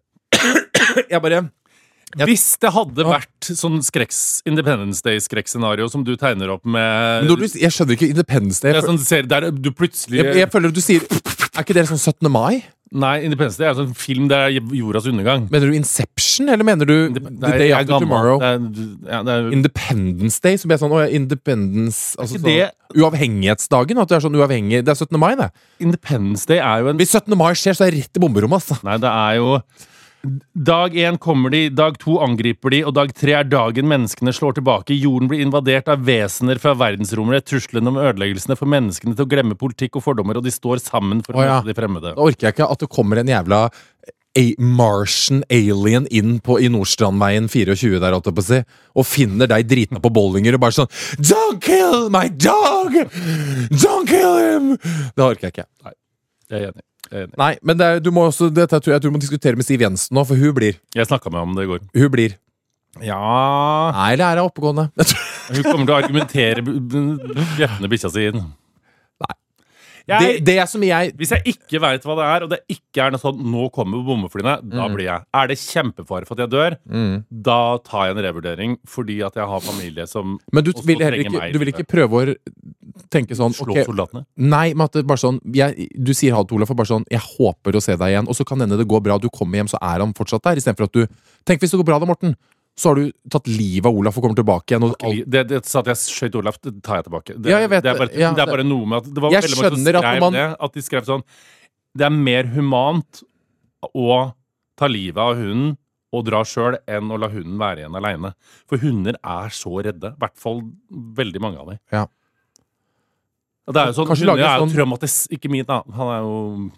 S2: hvis det hadde vært sånn Independence Day-skrekkscenario som du tegner opp med
S3: jeg skjønner ikke Independence Day.
S2: Det er sånn serie der du plutselig
S3: jeg føler at du sier, er ikke det sånn 17. mai?
S2: Nei, Independence Day er en sånn film der jordas undergang.
S3: Mener du Inception, eller mener du The Day After Tomorrow? Independence Day, så blir jeg sånn, Independence, altså sånn, uavhengighetsdagen, at du er sånn uavhengig, det er 17. mai, det.
S2: Independence Day er jo
S3: hvis 17. mai skjer, så er det rett i bomberommet, altså.
S2: Nei, det er jo dag 1 kommer de, dag 2 angriper de, og dag 3 er dagen menneskene slår tilbake. Jorden blir invadert av vesener fra verdensrommet, truslene om ødeleggelsene for menneskene til å glemme politikk og fordommer, og de står sammen for å møte de fremmede.
S3: Da orker jeg ikke at det kommer en jævla Martian alien inn i Nordstrandveien 24 der, holdt jeg på å si, og finner deg drita på bollinger og bare sånn, don't kill my dog! Don't kill him! Det orker jeg ikke.
S2: Nei, jeg er enig.
S3: Nei, men dette tror jeg du må diskutere med Siv Jensen nå, for hun blir.
S2: Jeg snakket med om det i går.
S3: Hun blir.
S2: Ja.
S3: Nei, det er oppegående.
S2: Hun kommer til å argumentere bjeffende bikkja si inn.
S3: Nei. Hvis
S2: jeg ikke vet hva det er, og det ikke er noe sånn, nå kommer bombeflyene, da blir jeg. Er det kjempefare for at jeg dør? Da tar jeg en revurdering, fordi at jeg har familie som
S3: men du vil ikke prøve å tenke sånn
S2: slå soldatene?
S3: Nei, men at det bare sånn du sier ha det, Olaf, og bare sånn jeg håper å se deg igjen, og så kan hende det går bra, du kommer hjem, så er han fortsatt der, i stedet for at du tenk hvis det går bra da, Morten, så har du tatt livet av Olaf og kommer tilbake igjen.
S2: Det sa at jeg skjøt Olaf, det tar jeg tilbake. Det er bare noe med at det var veldig mange som skrev at de skrev sånn, det er mer humant å ta livet av hunden og dra selv enn å la hunden være igjen alene. For hunder er så redde, i hvert fall veldig mange av dem.
S3: Ja.
S2: Det er jo sånn, hunder er jo traumatisk, ikke min da, han er jo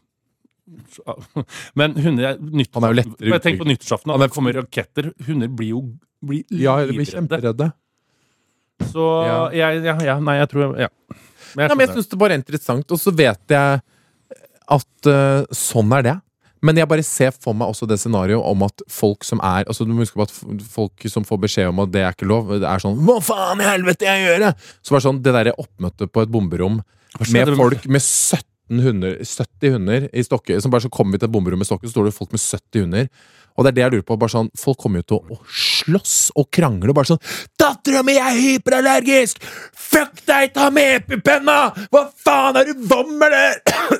S2: men hunder
S3: han er jo lettere.
S2: Jeg tenker på nyttårsaften, det kommer raketter, hunder blir jo
S3: de blir kjemperedde.
S2: Så jeg tror
S3: men jeg synes det bare er interessant, og så vet jeg at sånn er det. Men jeg bare ser for meg også det scenarioet om at folk som er, altså du må huske på at folk som får beskjed om at det er ikke lov, det er sånn, hva faen i helvete jeg gjør det? Så var det sånn, det der oppmøtet på et bomberom med folk med 70 hunder i Stokke, som bare så kommer vi til et bomberom i Stokke, så står det folk med 70 hunder, og det er det jeg lurer på, bare sånn, folk kommer jo til å slåss og krangle, bare sånn, datteren min er hyperallergisk, fuck deg, ta med epipenna, hva faen er du vommer der?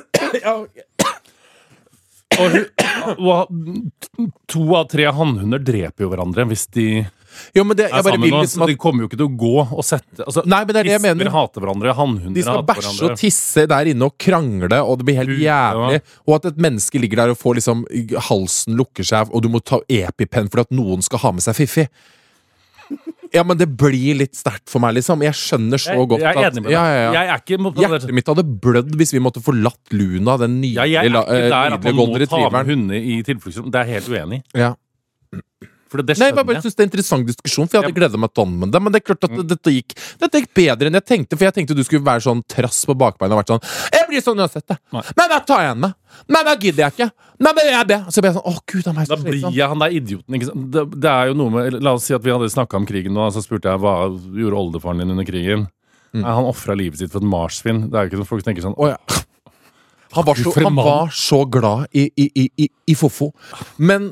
S2: Og 2 av 3 hannhunder dreper jo hverandre hvis de
S3: jo, men jeg bare vil
S2: liksom at de kommer jo ikke til å gå og sette altså,
S3: nei, men det er det jeg mener.
S2: Hater hverandre, hannhunder
S3: de skal bæsje og tisse der inne og krangle, og det blir helt jævlig, og at et menneske ligger der og får liksom halsen lukker seg, og du må ta epipen for at noen skal ha med seg fiffi. Ja, men det blir litt sterkt for meg, liksom. Jeg skjønner så godt
S2: at jeg er enig med deg. Jeg er ikke
S3: hjertet mitt hadde blødd hvis vi måtte forlatt Luna, den nydelige
S2: jeg er ikke der at man må ta med hunder i tilfluktsrom. Det er helt uenig.
S3: Ja. Nei, jeg bare synes det er en interessant diskusjon, for jeg hadde gledet meg til å med det, men det er klart at dette gikk bedre enn jeg tenkte, for jeg tenkte du skulle være sånn trass på bakbeina og vært sånn, jeg blir sånn uansett det, men da tar jeg henne, men da gidder jeg ikke, men det er det, så blir jeg sånn, Gud, det er meg så
S2: da blir jeg han der idioten, ikke sant? Det er jo noe med, la oss si at vi hadde snakket om krigen nå, så spurte jeg, hva gjorde oldefaren din under krigen? Han offret livet sitt for et marsvin, det er jo ikke sånn folk tenker sånn, han var så glad i Fofo, men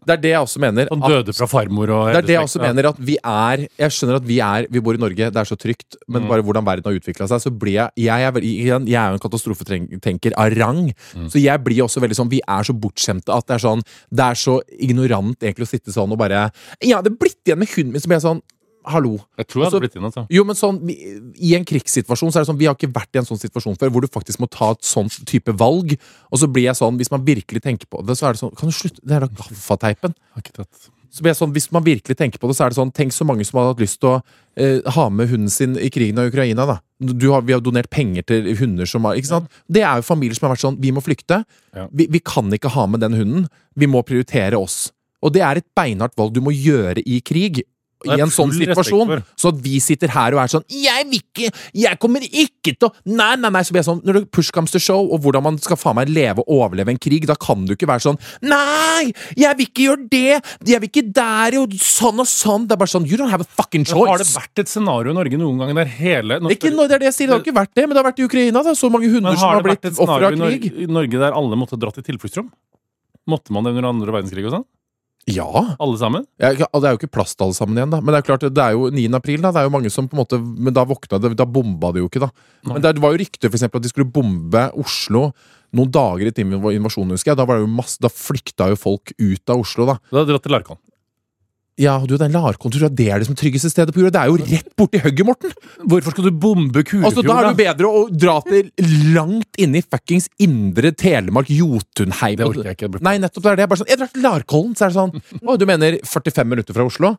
S3: Det er det jeg også mener.
S2: Han døde fra farmor og
S3: Det er det jeg også mener at vi er. Jeg skjønner at vi bor i Norge, det er så trygt, men bare hvordan verden har utviklet seg, så blir jeg er jo en katastrofetenker av rang, så jeg blir også veldig sånn, vi er så bortskjemte at det er sånn, det er så ignorant egentlig å sitte sånn og bare, ja, det er blitt igjen med hunden min, så blir jeg sånn, hallo.
S2: Jeg tror jeg hadde blitt inn, altså.
S3: Jo, men sånn, i en krigssituasjon så er det sånn, vi har ikke vært i en sånn situasjon før, hvor du faktisk må ta et sånn type valg, og så blir jeg sånn, hvis man virkelig tenker på det, så er det sånn, kan du slutte, det er da gaffateipen. Så blir jeg sånn, hvis man virkelig tenker på det, så er det sånn, tenk så mange som har hatt lyst til å ha med hunden sin i krigen av Ukraina, da. Vi har donert penger til hunder som har, ikke sant? Det er jo familier som har vært sånn, vi må flykte, vi kan ikke ha med den hunden, vi må prioritere oss. Og det er et beinhardt valg du må gjøre i krig, i en sånn situasjon, så at vi sitter her og er sånn, jeg kommer ikke til å, nei, så blir jeg sånn, når det push comes to show, og hvordan man skal faen meg leve og overleve en krig, da kan du ikke være sånn, nei, jeg vil ikke gjøre det, jeg vil ikke der, og sånn, det er bare sånn, you don't have a fucking choice.
S2: Har det vært et scenario i Norge noen gang der hele...
S3: Ikke det er det jeg sier, det har ikke vært det, men det har vært i Ukraina, da, så mange hunder som har blitt offer av krig.
S2: I Norge der alle måtte dra til tilfluktsrom? Måtte man det under andre verdenskrig og sånn?
S3: Ja.
S2: Alle sammen?
S3: Ja, det er jo ikke plass til alle sammen igjen da. Men det er klart, det er jo 9. april da. Det er jo mange som på en måte, men da våkna det, da bomba det jo ikke da. Men det var jo rykter for eksempel at de skulle bombe Oslo noen dager etter invasjonen, husker jeg. Da var det jo da flykta jo folk ut av Oslo da.
S2: Da hadde de dratt til Larkon.
S3: Ja, du, den Larkon, tror jeg det er det som tryggeste stedet på jorda. Det er jo rett borti høgget, Morten.
S2: Hvorfor skal du bombe Kurefjord?
S3: Altså, da er det bedre å dra til langt inne i fuckings indre Telemark, Jotunheim.
S2: Det orker jeg ikke.
S3: Nei, nettopp det er det. Bare sånn, jeg drar til Larkollen, så er det sånn, du mener 45 minutter fra Oslo?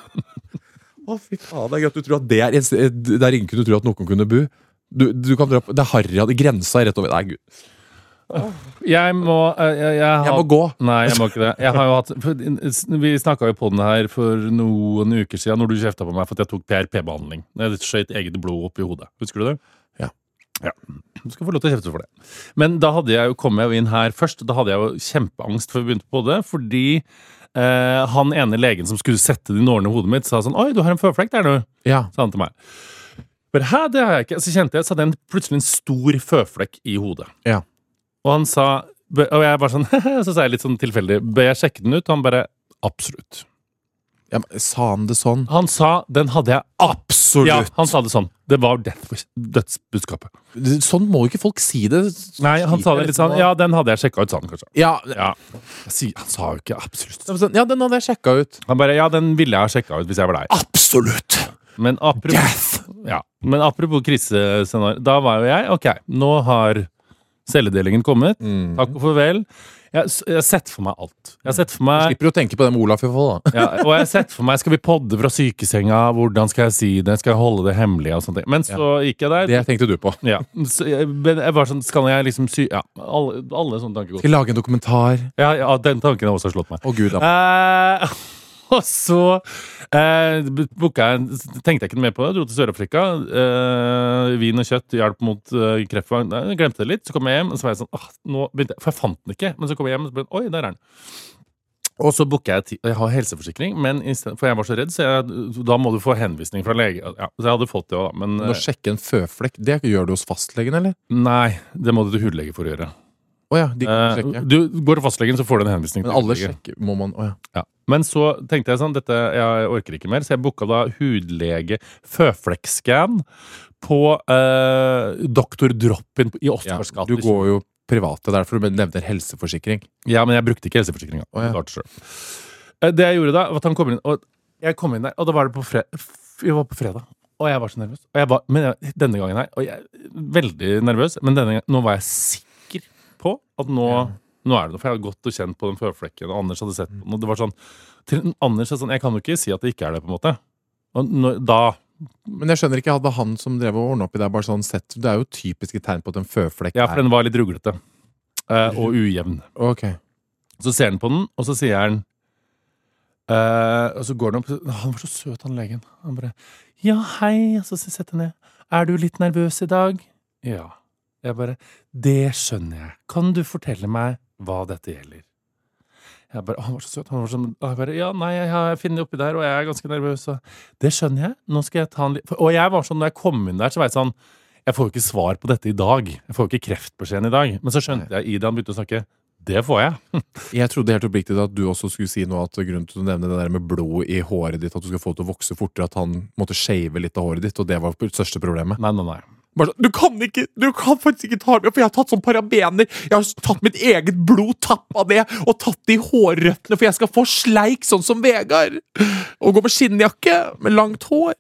S3: Fy faen, det er gøy at du tror at det er ingen kunne tro at noen kunne bo. Du kan dra på, det er Harry, grensa rett over. Nei, Gud.
S2: Jeg må
S3: gå.
S2: Nei, jeg må ikke det. Jeg har jo hatt, vi snakket jo på den her for noen uker siden, når du kjeftet på meg for at jeg tok PRP-behandling. Jeg skjøt eget blod opp i hodet. Husker du det?
S3: Ja.
S2: Du skal få lov til å kjefte for det. Men da kom jeg jo inn her først. Da hadde jeg jo kjempeangst for å begynne på det, fordi han ene legen som skulle sette de nålene i hodet mitt, sa sånn, oi, du har en føflekk der, du.
S3: Ja.
S2: Sa han til meg. Men det har jeg ikke. Så kjente jeg, så hadde jeg plutselig en stor føflekk i hodet.
S3: Ja.
S2: Og han sa, og jeg bare sånn, så sa jeg litt sånn tilfeldig, bør jeg sjekke den ut? Og han bare, absolutt.
S3: Ja, sa han det sånn?
S2: Han sa, den hadde jeg absolutt. Ja, han sa det sånn. Det var dødsbudskapet.
S3: Sånn må jo ikke folk si det.
S2: Nei, han sa det litt sånn, ja, den hadde jeg sjekket ut, sa han kanskje.
S3: Ja.
S2: Han sa jo ikke absolutt.
S3: Ja, den hadde jeg sjekket ut.
S2: Han bare, ja, den ville jeg ha sjekket ut hvis jeg var deg.
S3: Absolutt!
S2: Men apropos krisescenario, da var jo jeg, ok, nå har celledelingen kommet. Takk og farvel. Jeg har sett for meg alt. Jeg har sett for meg...
S3: Du slipper å tenke på det med Olaf i fall, da.
S2: Ja, og jeg har sett for meg, skal vi podde fra sykesenga? Hvordan skal jeg si det? Skal jeg holde det hemmelig? Og sånt. Men så gikk jeg der.
S3: Det tenkte du på.
S2: Ja. Så jeg var sånn, skal jeg liksom ja, alle sånne tanker går.
S3: Skal jeg lage en dokumentar?
S2: Ja, den tanken har også slått meg.
S3: Å Gud, da.
S2: Og så tenkte jeg ikke mer på det. Dro til Sør-Afrika. Vin og kjøtt hjalp mot kreftfang. Jeg glemte det litt. Så kom jeg hjem, og så var jeg sånn nå begynte jeg, for jeg fant den ikke. Men så kom jeg hjem, og så ble oi, der er den. Og så booket jeg og jeg har helseforsikring, men for jeg var så redd, så da må du få henvisning fra lege. Ja, så jeg hadde fått det også, men
S3: å sjekke en føflekk, det gjør du hos fastlegen, eller?
S2: Nei, det må du til hudlege for å gjøre.
S3: De kan sjekke.
S2: Du går til fastlegen, så får du en henvisning.
S3: Men alle sjekker, må man,
S2: ja. Men så tenkte jeg sånn, jeg orker ikke mer, så jeg booket da hudlege føflekkscan på Dr. Drop-in i Oscarsgate.
S3: Du går jo private der, for du nevner helseforsikring.
S2: Ja, men jeg brukte ikke helseforsikringa. Det jeg gjorde da, var at han kom inn, og jeg kom inn der, og da var det på fredag. Og jeg var så nervøs. Denne gangen her, og jeg veldig nervøs, men nå var jeg sikker på at nå er det noe, for jeg hadde gått og kjent på den føflekken, og Anders hadde sett på den, og det var sånn, til Anders sånn, jeg kan jo ikke si at det ikke er det på en måte. Og da...
S3: Men jeg skjønner ikke, hadde han som drev og ordnet opp i det, bare sånn sett, det er jo typiske tegn på at en føflekk
S2: Ja, for den var litt ruglete, og ujevn.
S3: Ok.
S2: Så ser han på den, og så sier han, og så går han opp, han var så søt, han legen. Han bare, ja, hei, og så setter han ned. Er du litt nervøs i dag? Ja. Jeg bare, det skjønner jeg. Kan du fortelle meg hva dette gjelder? Jeg bare, han var så søt. Han var sånn, jeg bare, ja, nei, jeg har funnet oppi der, og jeg er ganske nervøs. Det skjønner jeg. Nå skal jeg ta en litt... Og jeg var sånn, når jeg kom inn der, så var jeg sånn, jeg får jo ikke svar på dette i dag. Jeg får jo ikke kreftbeskjeden i dag. Men så skjønte jeg, i det han begynte å snakke, Det får jeg.
S3: Jeg trodde helt oppriktig at du også skulle si noe, at grunnen til å nevne det der med blod i håret ditt, at du skal få det til å vokse fortere, at han måtte shave litt av håret ditt, og det var det største problemet.
S2: Nei.
S3: Bare sånn, du kan faktisk ikke ta det, for jeg har tatt sånn parabener. Jeg har tatt mitt eget blod, tappet det, og tatt det i hårrøttene, for jeg skal få sleik sånn som Vegard. Og gå med skinnjakke, med langt hår.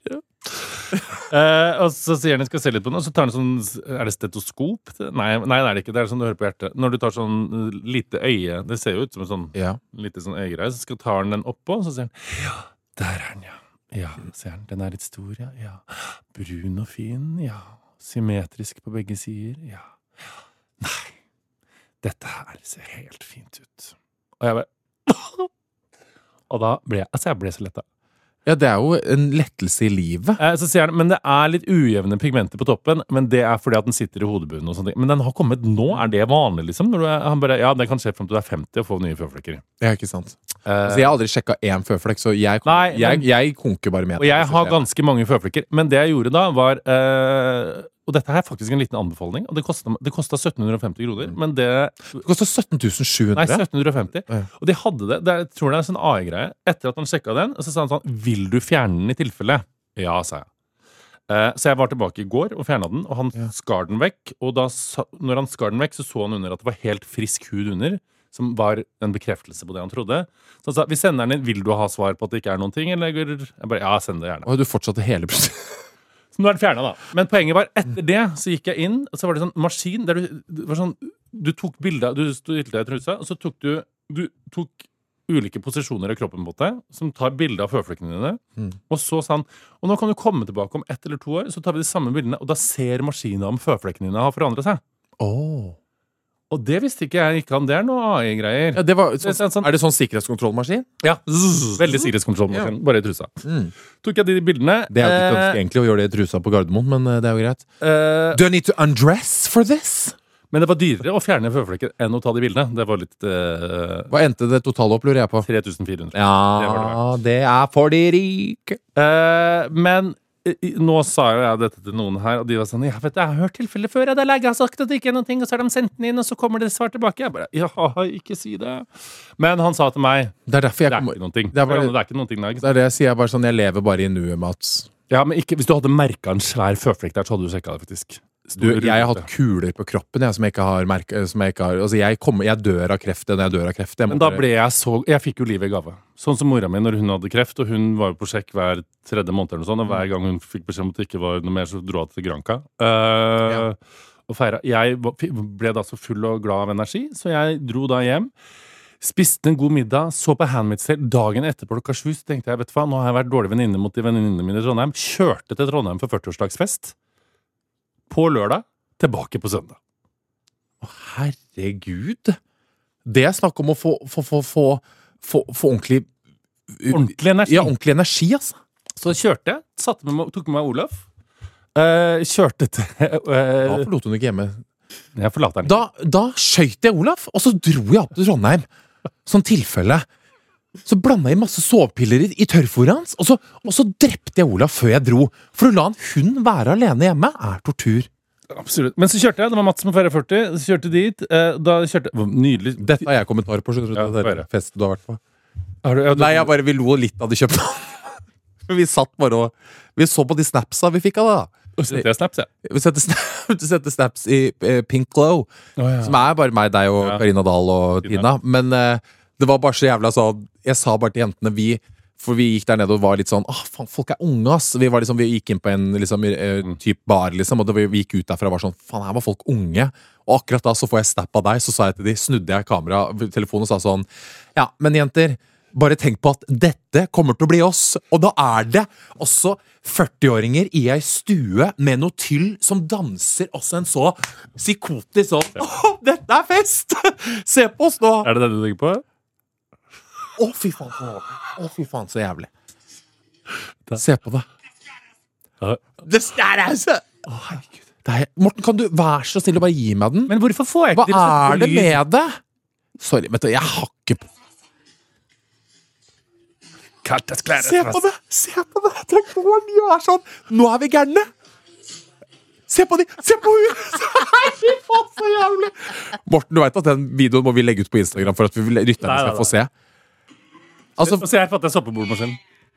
S2: Og så sier han jeg skal se litt på den, og så tar han sånn, er det stetoskop? Nei, det er det ikke, det er sånn du hører på hjertet. Når du tar sånn lite øye, det ser jo ut som en sånn, lite sånn øyegreie, så skal ta han den oppå, og så sier han, ja, der er den, ja. Ja, sier han, den er litt stor, ja. Brun og fin, ja. Symmetrisk på begge sider, ja. Nei, dette her ser helt fint ut. Og jeg bare og da ble jeg ble så letta.
S3: Ja, det er jo en lettelse i livet.
S2: Så sier han, men det er litt ujevne pigmenter på toppen, men det er fordi at den sitter i hodebunnen og sånne ting. Men den har kommet nå, er det vanlig liksom? Han bare, ja, det kan skje frem til du er 50 og få nye føflekker.
S3: Ja, ikke sant. Så jeg har aldri sjekket én føflekk, så jeg konker bare med.
S2: Og jeg har ganske mange føflekker, men det jeg gjorde da var, og dette her er faktisk en liten anbefaling, og det kostet 1750 kroner, men det
S3: kostet 17.700?
S2: Nei, 1750. Ja. Og de hadde det, jeg tror det er en sånn AI-greie, etter at han sjekket den, og så sa han sånn, vil du fjerne den i tilfelle? Ja, sa jeg. Så jeg var tilbake i går og fjernet den, og han skar den vekk, og når han skar den vekk, så han under at det var helt frisk hud under, som var en bekreftelse på det han trodde. Så han sa, vi sender den inn, vil du ha svar på at det ikke er noen ting, eller? Jeg bare, ja, send det gjerne.
S3: Og du fortsatte hele prosesset?
S2: Så nå er den fjernet da. Men poenget var, etter det, så gikk jeg inn, og så var det sånn maskin, der du tok bilder, du stilte deg i trusa, og så tok du tok ulike posisjoner av kroppen på deg, som tar bilder av føflekkene dine, og så sa han, og nå kan du komme tilbake om 1 eller 2 år, så tar vi de samme bildene, og da ser maskinen om føflekkene dine har forandret seg. Og det visste ikke jeg ikke om. Det er noe AI-greier.
S3: Ja, er det sånn sikkerhetskontrollmaskin?
S2: Ja, veldig sikkerhetskontrollmaskin. Bare i trusa. Tok jeg de bildene.
S3: Det er jo litt ønske egentlig å gjøre det i trusa på Gardermoen, men det er jo greit. Do I need to undress for this?
S2: Men det var dyrere å fjerne føflekker enn å ta de bildene. Det var litt
S3: Hva endte det totale opp, lurer jeg på?
S2: 3400.
S3: Ja, det er for de rike.
S2: Men nå sa jo jeg dette til noen her, og de var sånn, jeg har hørt tilfellet før, det er lege har sagt at det ikke er noen ting, og så har de sendt den inn, og så kommer det svar tilbake. Jeg bare, ja, ikke si det. Men han sa til meg,
S3: det er derfor
S2: det er ikke noen ting. Det er ikke noen ting der.
S3: Det er det jeg sier, bare sånn, jeg lever bare i nuet, Mats.
S2: Ja, men ikke, hvis du hadde merket en svær føflekk der, så hadde du sjekket det faktisk.
S3: Jeg har hatt kuler på kroppen som jeg ikke har merket, altså jeg dør av kreft når jeg dør av kreft.
S2: Men da ble jeg fikk jo livet i gave. Sånn som mora mi når hun hadde kreft, og hun var på sjekk hver 3. måned eller noe sånt, og hver gang hun fikk beskjed om at det ikke var noe mer, så dro hun til Granca. Og feiret. Jeg ble da så full og glad av energi, så jeg dro da hjem. Spiste en god middag, så på Handmaid's Tale. Dagen etter på 7, så tenkte jeg, vet du hva, nå har jeg vært dårlig venninne mot de venninnene mine i Trondheim. Kjørte til Trondheim for 40-årsdagsfest. På lørdag, tilbake på søndag.
S3: Herregud. Det er snakk om å få ordentlig
S2: energi.
S3: Ja, ordentlig energi, altså.
S2: Så kjørte jeg, tok med meg Olaf. Kjørte til
S3: Da forlot hun ikke hjemme.
S2: Jeg forlater den.
S3: Da skjøt jeg Olaf, og så dro jeg opp til Trondheim. Sånn tilfelle. Så blandet jeg masse sovepiller i tørrfôret hans, og så drepte jeg Olaf før jeg dro. For å la en hund være alene hjemme er tortur.
S2: Absolutt. Men så kjørte jeg, det var Mats med Ferie 40, så kjørte dit, da kjørte nydelig.
S3: Dette har jeg kommentar på, skjønner du, det fest du har vært på.
S2: Nei,
S3: vi lo litt av de kjøpte. Vi satt bare vi så på de snapsa vi fikk av det da.
S2: Setter jeg snaps, ja.
S3: Vi setter snaps i Pink Glow, som er bare meg, deg og Karina Dahl og Tina, men det var bare så jævla sånn, jeg sa bare til jentene, for vi gikk der nede og var litt sånn, faen, folk er unge, ass. Vi gikk inn på en liksom, typ bar, liksom, og vi gikk ut derfra og var sånn, faen, her var folk unge. Og akkurat da så får jeg snap av deg, så sa jeg til de, snudde jeg telefonen og sa sånn, ja, men jenter, bare tenk på at dette kommer til å bli oss, og da er det også 40-åringer i ei stue med noe tyll som danser også en så psykotisk sånn, dette er fest! Se på oss nå!
S2: Er det det du tenker på?
S3: Fy faen, så jævlig. Se på det. Det er altså herregud. Morten, kan du være så snill og bare gi meg den?
S2: Men hvorfor får jeg ikke
S3: Hva er det med det? Sorry, vet du, jeg hakker på. Se på det! Det går, de er sånn. Nå er vi gærne. Se på henne! Fy faen, så jævlig! Morten, du vet at den videoen må vi legge ut på Instagram for at rytterne skal få se. Altså,
S2: Se her for at jeg soppebordmaskinen.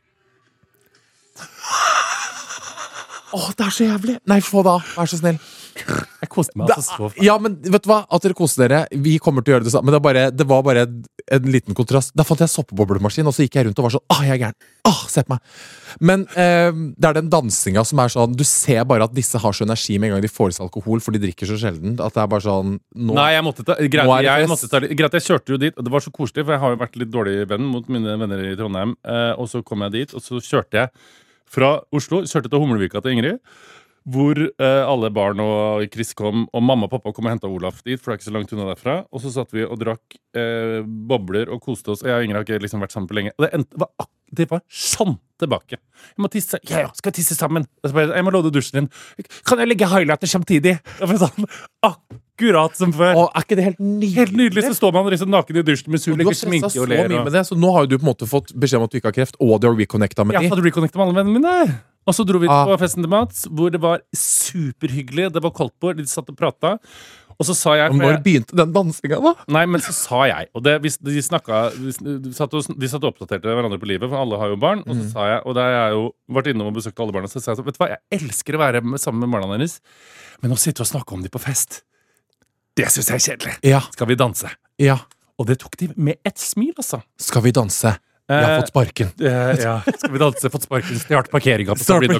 S3: det så jævlig. Nei, få da, vær så snill.
S2: Jeg koste meg altså så.
S3: Ja, men vet du hva? At dere koser dere. Vi kommer til å gjøre det samme. Men det var bare en liten kontrast. Da fant jeg soppeboblemaskin, og så gikk jeg rundt og var sånn, jeg er gæren. Se på meg. Men det den dansinga som sånn, du ser bare at disse har så energi med en gang de får i seg alkohol, for de drikker så sjelden, at det bare sånn
S2: Nei, jeg måtte ta greit, jeg kjørte jo dit, og det var så koselig, for jeg har jo vært litt dårlig venn mot mine venner i Trondheim, og så kom jeg dit, og så kjørte jeg fra Oslo, kjørte til Hummelvika til Ingrid, hvor alle barn og Chris kom, og mamma og pappa kom og hentet Olaf dit, for det ikke så langt unna derfra, og så satt vi og drakk bobler og koste oss, og jeg og Ingrid har ikke liksom vært sammen på lenge, og det var sånn tilbake. Jeg må tisse, ja, skal vi tisse sammen? Jeg må låne dusjen din. Kan jeg legge highlighter samtidig? Sånn, akkurat som før.
S3: Ikke det helt nydelig?
S2: Helt nydelig, så står man liksom naken i dusjen med sur, legger sminke og ler.
S3: Med det, så nå har jo du på en måte fått beskjed om at du ikke har kreft, og du har reconnecta med de.
S2: Jeg hadde reconnecta med alle vennene mine. Og så dro vi på festen til Mats, hvor det var superhyggelig. Det var koldt på, de satt og pratet. Og så sa jeg...
S3: Når begynte den dansinga da?
S2: Nei, men så sa jeg, og de satt og oppdaterte hverandre på livet, for alle har jo barn, og så sa jeg, og da har jeg jo vært innom og besøkt alle barna, så sa jeg, vet du hva, jeg elsker å være sammen med barna deres, men å sitte og snakke om de på fest, det synes jeg er kjedelig.
S3: Ja.
S2: Skal vi danse?
S3: Ja.
S2: Og det tok de med et smil, altså.
S3: Skal vi danse? Jeg har fått sparken.
S2: Ja, skal vi danse, fått sparken, start parkeringen.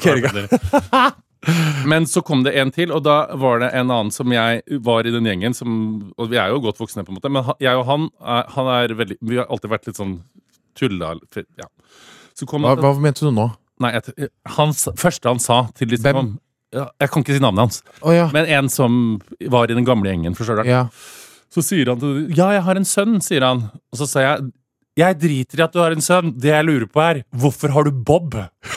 S2: Men så kom det en til, og da var det en annen som jeg var i den gjengen som, og vi er jo godt voksne på en måte, men jeg og han er veldig, vi har alltid vært litt sånn tulla, ja. Så kom
S3: hva mente du nå?
S2: Nei, første han sa til de som kom, jeg kan ikke si navnet hans, men en som var i den gamle gjengen, forstår du?
S3: Ja.
S2: Så sier han til, ja, jeg har en sønn, sier han, og så sa jeg driter i at du har en sønn, det jeg lurer på hvorfor har du Bob?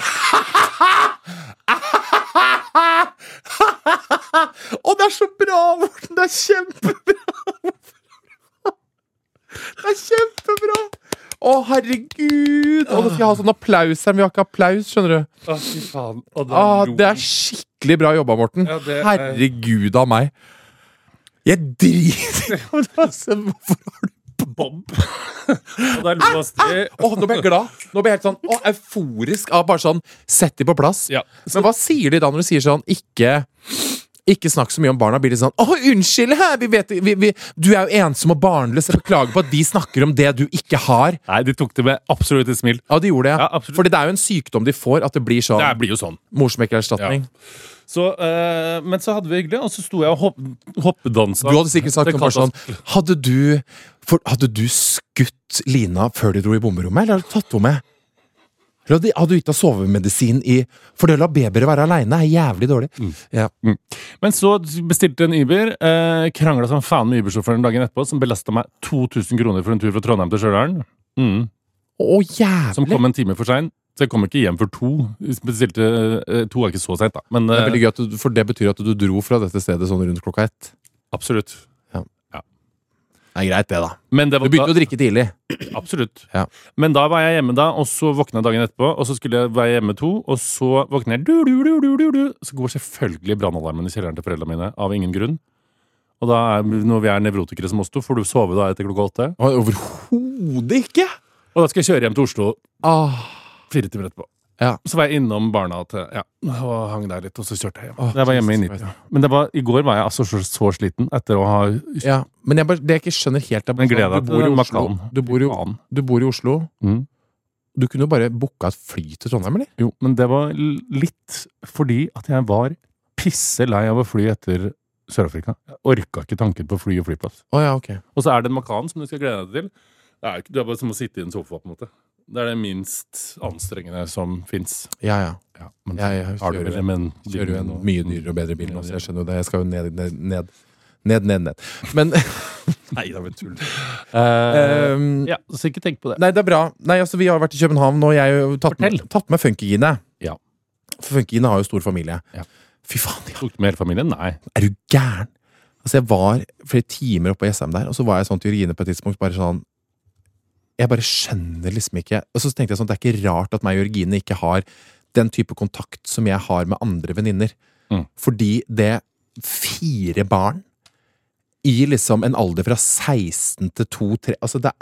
S3: Det så bra, Morten! Det kjempebra! Det kjempebra! Herregud! Nå skal jeg ha sånn applaus her, men vi har ikke applaus, skjønner du?
S2: Fy faen.
S3: Det skikkelig bra jobba, Morten. Herregud av meg. Jeg driter i hvorfor har du
S2: Bob? Og der lo oss til.
S3: Nå ble jeg glad. Nå ble jeg helt sånn euforisk av bare sånn sett de på plass.
S2: Ja.
S3: Men hva sier de da når du sier sånn ikke snakk så mye om barna? Blir de sånn unnskyld, du er jo ensom og barnløs. Jeg beklager på at de snakker om det du ikke har.
S2: Nei, de tok det med absolutt et smil.
S3: Ja, de gjorde det.
S2: Ja,
S3: fordi det er jo en sykdom de får, at det blir sånn.
S2: Det blir jo sånn.
S3: Morsmekkererstatning.
S2: Ja. Så, men så hadde vi hyggelig, og så sto jeg og hoppedansa.
S3: Du hadde sikkert sagt bare sånn, hadde du skutt Lina før de dro i bomberommet, eller hadde du tatt henne med? Eller hadde du gitt deg sovemedisin for det å la babyer være alene er jævlig dårlig. Ja.
S2: Men så bestilte en Uber, kranglet som faen med Uber-sjåføren dagen etterpå, som belastet meg 2000 kroner for en tur fra Trondheim til Stjørdal.
S3: Jævlig!
S2: Som kom en time for sent. Så jeg kom ikke hjem for 2. Bestilte 2 ikke så sent, da. Men,
S3: det er veldig gøy, for det betyr at du dro fra dette stedet sånn rundt klokka 1.
S2: Absolutt.
S3: Ja. Det er greit, det, da.
S2: Men det
S3: du begynte å drikke tidlig.
S2: Absolutt.
S3: Ja.
S2: Men da var jeg hjemme da, og så våkna jeg dagen etterpå, og så skulle jeg være hjemme 2, og så våkner jeg så går selvfølgelig brannalarmen i kjelleren til foreldrene mine, av ingen grunn. Og da, når vi er nevrotikere som oss to, får du sove da etter klokka 8.
S3: Overhodet ikke!
S2: Og da skal jeg kjøre hjem til Oslo 4 timer etterpå.
S3: Ja.
S2: Så var jeg innom barna og hang der litt, og så kjørte jeg hjem. Jeg var hjemme i 90. Men i går var jeg altså så sliten etter å ha...
S3: Ja, men det jeg ikke skjønner helt
S2: Men gleder deg til Makan.
S3: Du bor i Oslo. Du kunne jo bare booka et fly til Trondheim, eller?
S2: Jo, men det var litt fordi at jeg var pisse lei av å fly etter Sør-Afrika. Jeg orket ikke tanken på fly og flyplass.
S3: Okay.
S2: Og så det en Makan som du skal glede deg til. Det er bare som å sitte i en sofa, på en måte. Det er det minst anstrengende som finnes.
S3: Ja.
S2: Men
S3: jeg kjører jo en mye dyrere og bedre bil nå, så jeg skjønner jo det. Jeg skal jo ned. Men
S2: Nei, det var tull. Så ikke tenk på det.
S3: Nei, det er bra. Nei, altså, vi har vært i København, og jeg har tatt med Funkygine.
S2: Ja.
S3: For Funkygine har jo stor familie.
S2: Ja.
S3: Fy faen.
S2: Tok du med hele familien? Nei.
S3: Er du gæren? Altså, jeg var flere timer oppe på Jessheim der, og så var jeg sånn til Jørgine på et tidspunkt, bare sånn jeg bare skjønner liksom ikke. Og så tenkte jeg sånn, det er ikke rart at meg og Jørgine ikke har den type kontakt som jeg har med andre venninner. Fordi det 4 barn i liksom en alder fra 16 til 2-3, altså det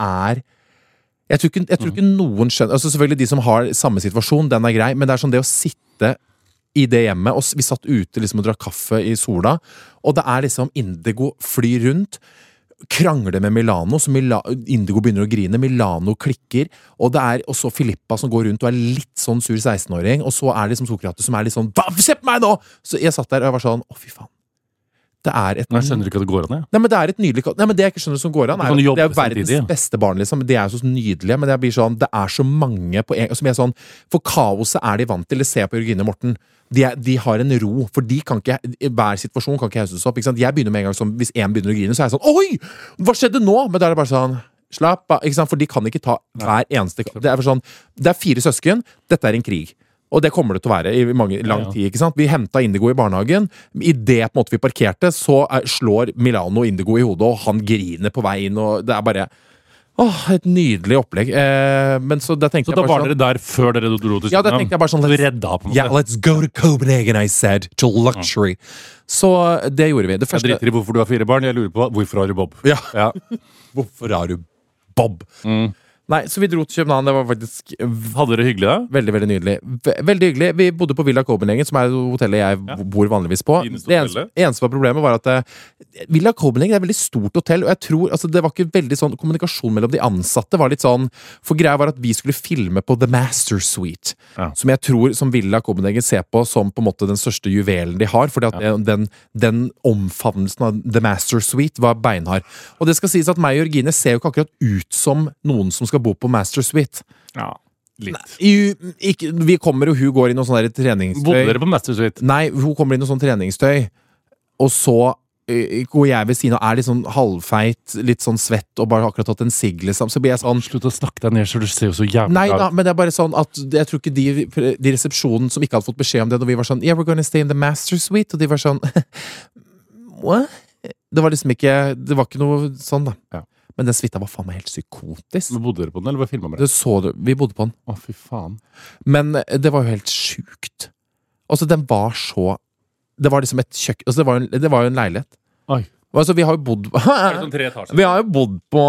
S3: jeg tror ikke noen skjønner, altså selvfølgelig de som har samme situasjon, den grei, men det sånn det å sitte i det hjemmet, og vi satt ute liksom og drakk kaffe i sola, og det liksom Indigo flyr rundt, krangler med Milano, så Indigo begynner å grine, Milano klikker, og det og så Filippa som går rundt og litt sånn sur 16-åring, og så det liksom Sokrates som litt sånn, se på meg nå! Så jeg satt der og jeg var sånn, fy faen. Det
S2: jeg skjønner ikke at det går an, ja.
S3: Nei, men det et nydelig Nei, men det jeg ikke skjønner som går an det verdens beste barn, liksom. De så nydelige, men det blir sånn det så mange på en som sånn for kaoset de vant til å se på Jørgine Morten. De har en ro, for de kan ikke i hver situasjon kan ikke hauses opp, ikke sant? Jeg begynner med en gang som hvis en begynner å grine, så jeg sånn oi, hva skjedde nå? Men da det bare sånn slapp av, ikke sant? For de kan ikke ta hver eneste det sånn, det 4 søsken, dette en krig. Og det kommer det til å være i lang tid, ikke sant? Vi hentet Indigo i barnehagen. I det på en måte vi parkerte, så slår Milano Indigo i hodet, og han griner på vei inn, og det bare et nydelig opplegg. Men så da tenkte
S2: jeg bare sånn... Så da var dere der før dere dro til København?
S3: Ja, da tenkte jeg bare sånn... let's go to Copenhagen, I said, to luxury. Så det gjorde vi. Det første...
S2: Jeg driter i hvorfor du har 4 barn, jeg lurer på hvorfor har du Bob?
S3: Ja. Hvorfor har du Bob? Nei, så vi dro til København, det var faktisk
S2: Hadde dere hyggelig da?
S3: Veldig, veldig nydelig. Veldig hyggelig. Vi bodde på Villa Copenhagen, som hotellet jeg bor vanligvis på. Det eneste var problemet var at Villa Copenhagen veldig stort hotell, og jeg tror, altså det var ikke veldig sånn kommunikasjon mellom de ansatte, var litt sånn, for greia var at vi skulle filme på The Master Suite, som jeg tror som Villa Copenhagen ser på som på en måte den største juvelen de har, fordi at den omfavnelsen av The Master Suite var beinhard. Og det skal sies at meg og Jørgine ser jo ikke akkurat ut som noen som skal bo på Master Suite.
S2: Ja, litt.
S3: Vi kommer og hun går i noe sånn der treningstøy.
S2: Bodde dere på Master Suite?
S3: Nei, hun kommer i noe sånn treningstøy, og så går jeg ved siden av litt sånn halvfeit, litt sånn svett, og bare akkurat tatt en sigle sammen, så blir jeg sånn...
S2: Slutt å snakke deg ned, så du ser jo så jævlig...
S3: Nei da, men det bare sånn at jeg tror ikke de resepsjonen som ikke hadde fått beskjed om det, og vi var sånn, yeah, we're gonna stay in the Master Suite, og de var sånn, what? Det var liksom ikke, det var ikke noe sånn da. Ja. Men den suita var faen meg helt psykotisk.
S2: Men bodde dere på den, eller var filmet med det?
S3: Vi bodde på den.
S2: Å, fy faen.
S3: Men det var jo helt sjukt. Altså, den var så... Det var liksom et kjøkken... Altså, det var jo en leilighet.
S2: Oi.
S3: Altså, vi har jo bodd...
S2: sånn 3 etasjer?
S3: Vi har jo bodd på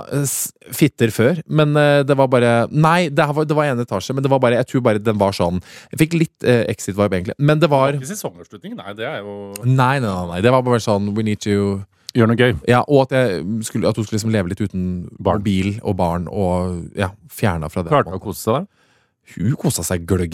S3: fitter før, men det var bare... Nei, det var en etasje, men det var bare... Jeg tror bare den var sånn... Jeg fikk litt exit-vibe, egentlig. Men det var...
S2: Ikke sesongavslutning, nei, det jo...
S3: Nei. Det var bare sånn... We need to...
S2: Gjør noe gøy.
S3: Ja, og at hun skulle liksom leve litt uten bil og barn, og fjernet fra det.
S2: Klarte hun å kose seg da?
S3: Hun koset seg gløgg.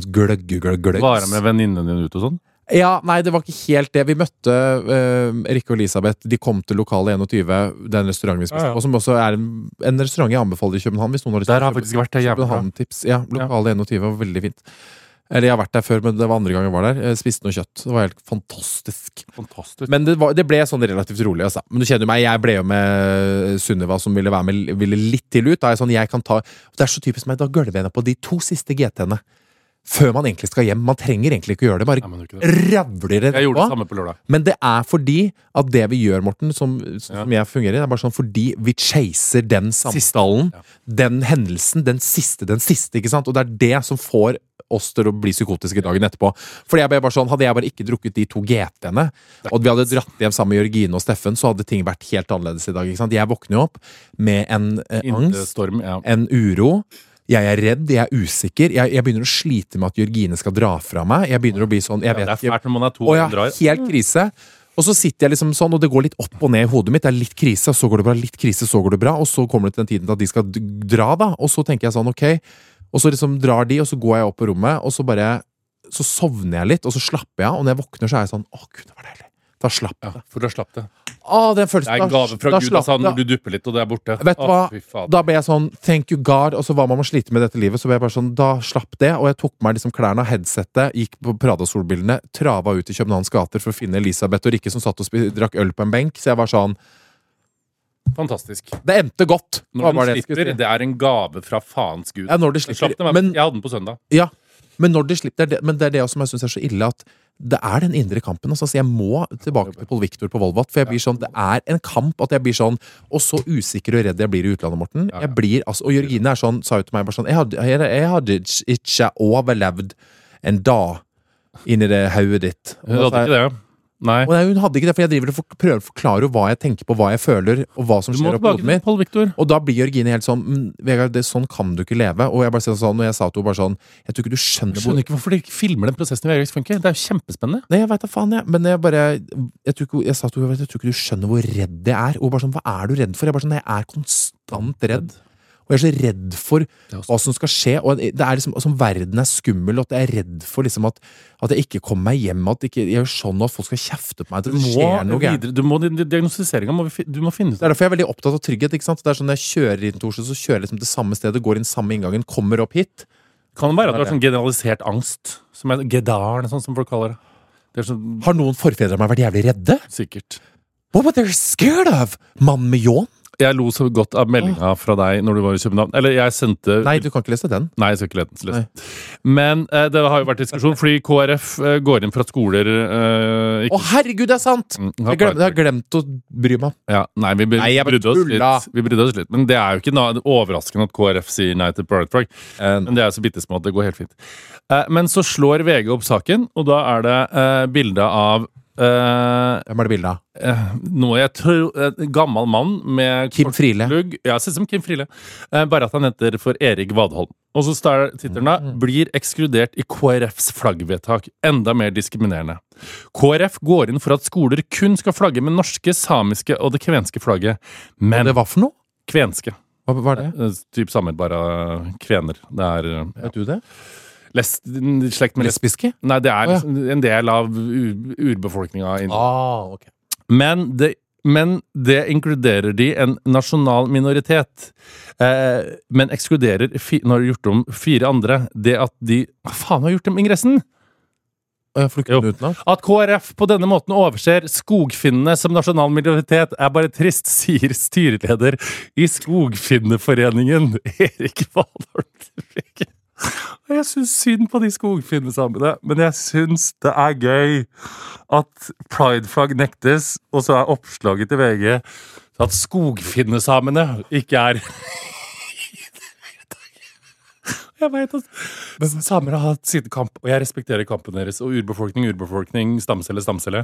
S2: Var hun med venninnen din ut og sånn?
S3: Ja, nei, det var ikke helt det. Vi møtte Rikke og Elisabeth. De kom til Lokale 21, den restauranten vi spiste på, som også en restaurant jeg anbefaler i København. Hvis noen har lyst til.
S2: Der har jeg faktisk vært der jævlig bra.
S3: Tips. Ja, Lokale 21 var veldig fint. Eller jeg har vært der før, men det var andre gang jeg var der. Jeg spiste noe kjøtt. Det var helt fantastisk. Men det ble sånn relativt rolig, altså. Men du kjenner jo meg, jeg ble jo med Sunniva som ville litt til ut. Da sånn, jeg kan ta... Det så typisk meg, da gølver jeg ned på de 2 siste GT-ene. Før man egentlig skal hjem. Man trenger egentlig ikke å gjøre det. Bare ravler det.
S2: Jeg gjorde det samme på lørdag.
S3: Men det fordi at det vi gjør, Morten, som jeg fungerer, det bare sånn fordi vi chaser den samtalen, den hendelsen, den siste, ikke sant? Og det det som får oss til å bli psykotiske dagen etterpå. Fordi jeg bare sånn, hadde jeg bare ikke drukket de 2 GT-ene, og vi hadde dratt hjem sammen med Jørgine og Steffen, så hadde ting vært helt annerledes i dag, ikke sant? Jeg våkner jo opp med en angst, en uro, jeg redd, jeg usikker, jeg begynner å slite med at Jørgine skal dra fra meg, jeg begynner å bli sånn, jeg vet ikke,
S2: det fælt når man 2 og drar.
S3: Helt krise, og så sitter jeg liksom sånn, og det går litt opp og ned i hodet mitt, det litt krise, og så går det bra, litt krise, så går det bra, og så kommer det til den tiden at de skal dra da, og så tenker jeg sånn, ok, og så liksom drar de, og så går jeg opp på rommet, og så sovner jeg litt, og så slapper jeg, og når jeg våkner så jeg sånn, å Gud, det var deilig. Da slapp jeg.
S2: Ja, for da slapp det.
S3: Den følelsen,
S2: det en gave fra Gud, altså, når du dupper litt, og det borte.
S3: Vet du hva? Da ble jeg sånn, thank you God, og så var man slite med dette livet, så ble jeg bare sånn, da slapp det, og jeg tok meg liksom klærne, headsetet, gikk på Prada-solbildene, trava ut i Københavns gater for å finne Elisabeth og Rikke som satt og drakk øl på en benk, så jeg var sånn,
S2: fantastisk.
S3: Det endte godt.
S2: Når den slipper, det en gave fra faens Gud.
S3: Ja, når de slipper.
S2: Jeg hadde den på søndag.
S3: Ja, men når de slipper, men det det som jeg synes så ille, at det den indre kampen. Altså, jeg må tilbake til Paul Victor på Volvat, for jeg blir sånn, det en kamp at jeg blir sånn, og så usikker og redd jeg blir i utlandet, Morten. Jeg blir, altså, og Jørgine sånn, sa jo til meg bare sånn, jeg hadde ikke overlevd en dag inn i det hodet ditt.
S2: Hun hadde ikke det. Nei.
S3: Og nei, hun hadde ikke det, for jeg driver og prøver å forklare hva jeg tenker på, hva jeg føler, og hva som
S2: Du må
S3: skjer oppi
S2: tilbake
S3: hodet
S2: til
S3: mitt.
S2: Pål Victor.
S3: Og da blir Jørgine helt sånn, Vegard, sånn kan du ikke leve. Og jeg bare sier sånn, og jeg sa til henne bare sånn, jeg tror ikke du
S2: Jeg
S3: skjønner
S2: skjønner ikke hvorfor de ikke filmer den prosessen i VGX funker. Det er jo kjempespennende.
S3: Nei, jeg vet da faen, jeg. Men jeg sa til henne, jeg tror ikke du skjønner hvor redd jeg er. Og bare sånn, hva er du redd for? Jeg bare sånn, jeg er konstant redd. Og jeg er så redd for hva som skal skje. Og det er liksom, som verden er skummel, og at jeg er redd for liksom at jeg ikke kommer meg hjem, at jeg gjør sånn at folk skal kjefte på meg, at det skjer noe gærent.
S2: Diagnostiseringen du må finne ut.
S3: Det er derfor jeg er veldig opptatt av trygghet, ikke sant? Det er sånn, når jeg kjører inn til Oslo, så kjører jeg liksom til samme stedet, går inn samme inngangen, kommer opp hit.
S2: Kan det være at du har sånn generalisert angst? Som er gedaren, sånn som folk kaller det. Det er sånn,
S3: Har noen forfedre av meg vært jævlig redde?
S2: sikkert.
S3: What were they scared of? Mann med ljån?
S2: Jeg lo så godt av meldinga fra deg når du var i København. Eller jeg sendte
S3: Nei, du kan ikke lese den.
S2: Nei, jeg skal ikke lese. Men det har jo vært diskusjon, fordi KrF går inn for at skoler ikke
S3: Herregud, det er sant! Jeg har glemt å bry meg.
S2: Ja, nei, vi
S3: jeg bare
S2: brydde oss
S3: tulla.
S2: litt. Vi brydde oss litt. Men det er jo ikke overraskende at KrF sier nei til Pride Flag. Men det er så bittesmått, det går helt fint. Men så slår VG opp saken, og da er det bilde av
S3: Hvem er det bildet av?
S2: noe jeg tror en gammel mann med
S3: Kim Friele.
S2: lugg. Ja, ser ut som Kim Friele. Bare at han heter for Erik Vadholm. Og så står tittelen da: blir ekskludert i KrFs flaggvedtak. Enda mer diskriminerende. KrF går inn for at skoler kun skal flagge med norske, samiske og det kvenske flagget. Men
S3: Det var for noe?
S2: kvenske.
S3: Hva var det?
S2: Typ samme, bare kvener. Det er
S3: Vet du det?
S2: slekt med
S3: Lesbiske?
S2: Nei, det er en del av urbefolkninga.
S3: Ok.
S2: Men det inkluderer de en nasjonal minoritet. Men ekskluderer når de har gjort om 4 andre. Det at de Hva faen har gjort om ingressen? At KrF på denne måten overser skogfinnene som nasjonal minoritet, er bare trist, sier styreleder i Skogfinneforeningen, Erik Valholm. Jeg syns synd på de skogfinnesamene, men jeg syns det er gøy at prideflagg nektes, og så er oppslaget til VG at skogfinnesamene ikke er Jeg vet at samer har hatt sin kamp, og jeg respekterer kampen deres. Og urbefolkning, stamcelle.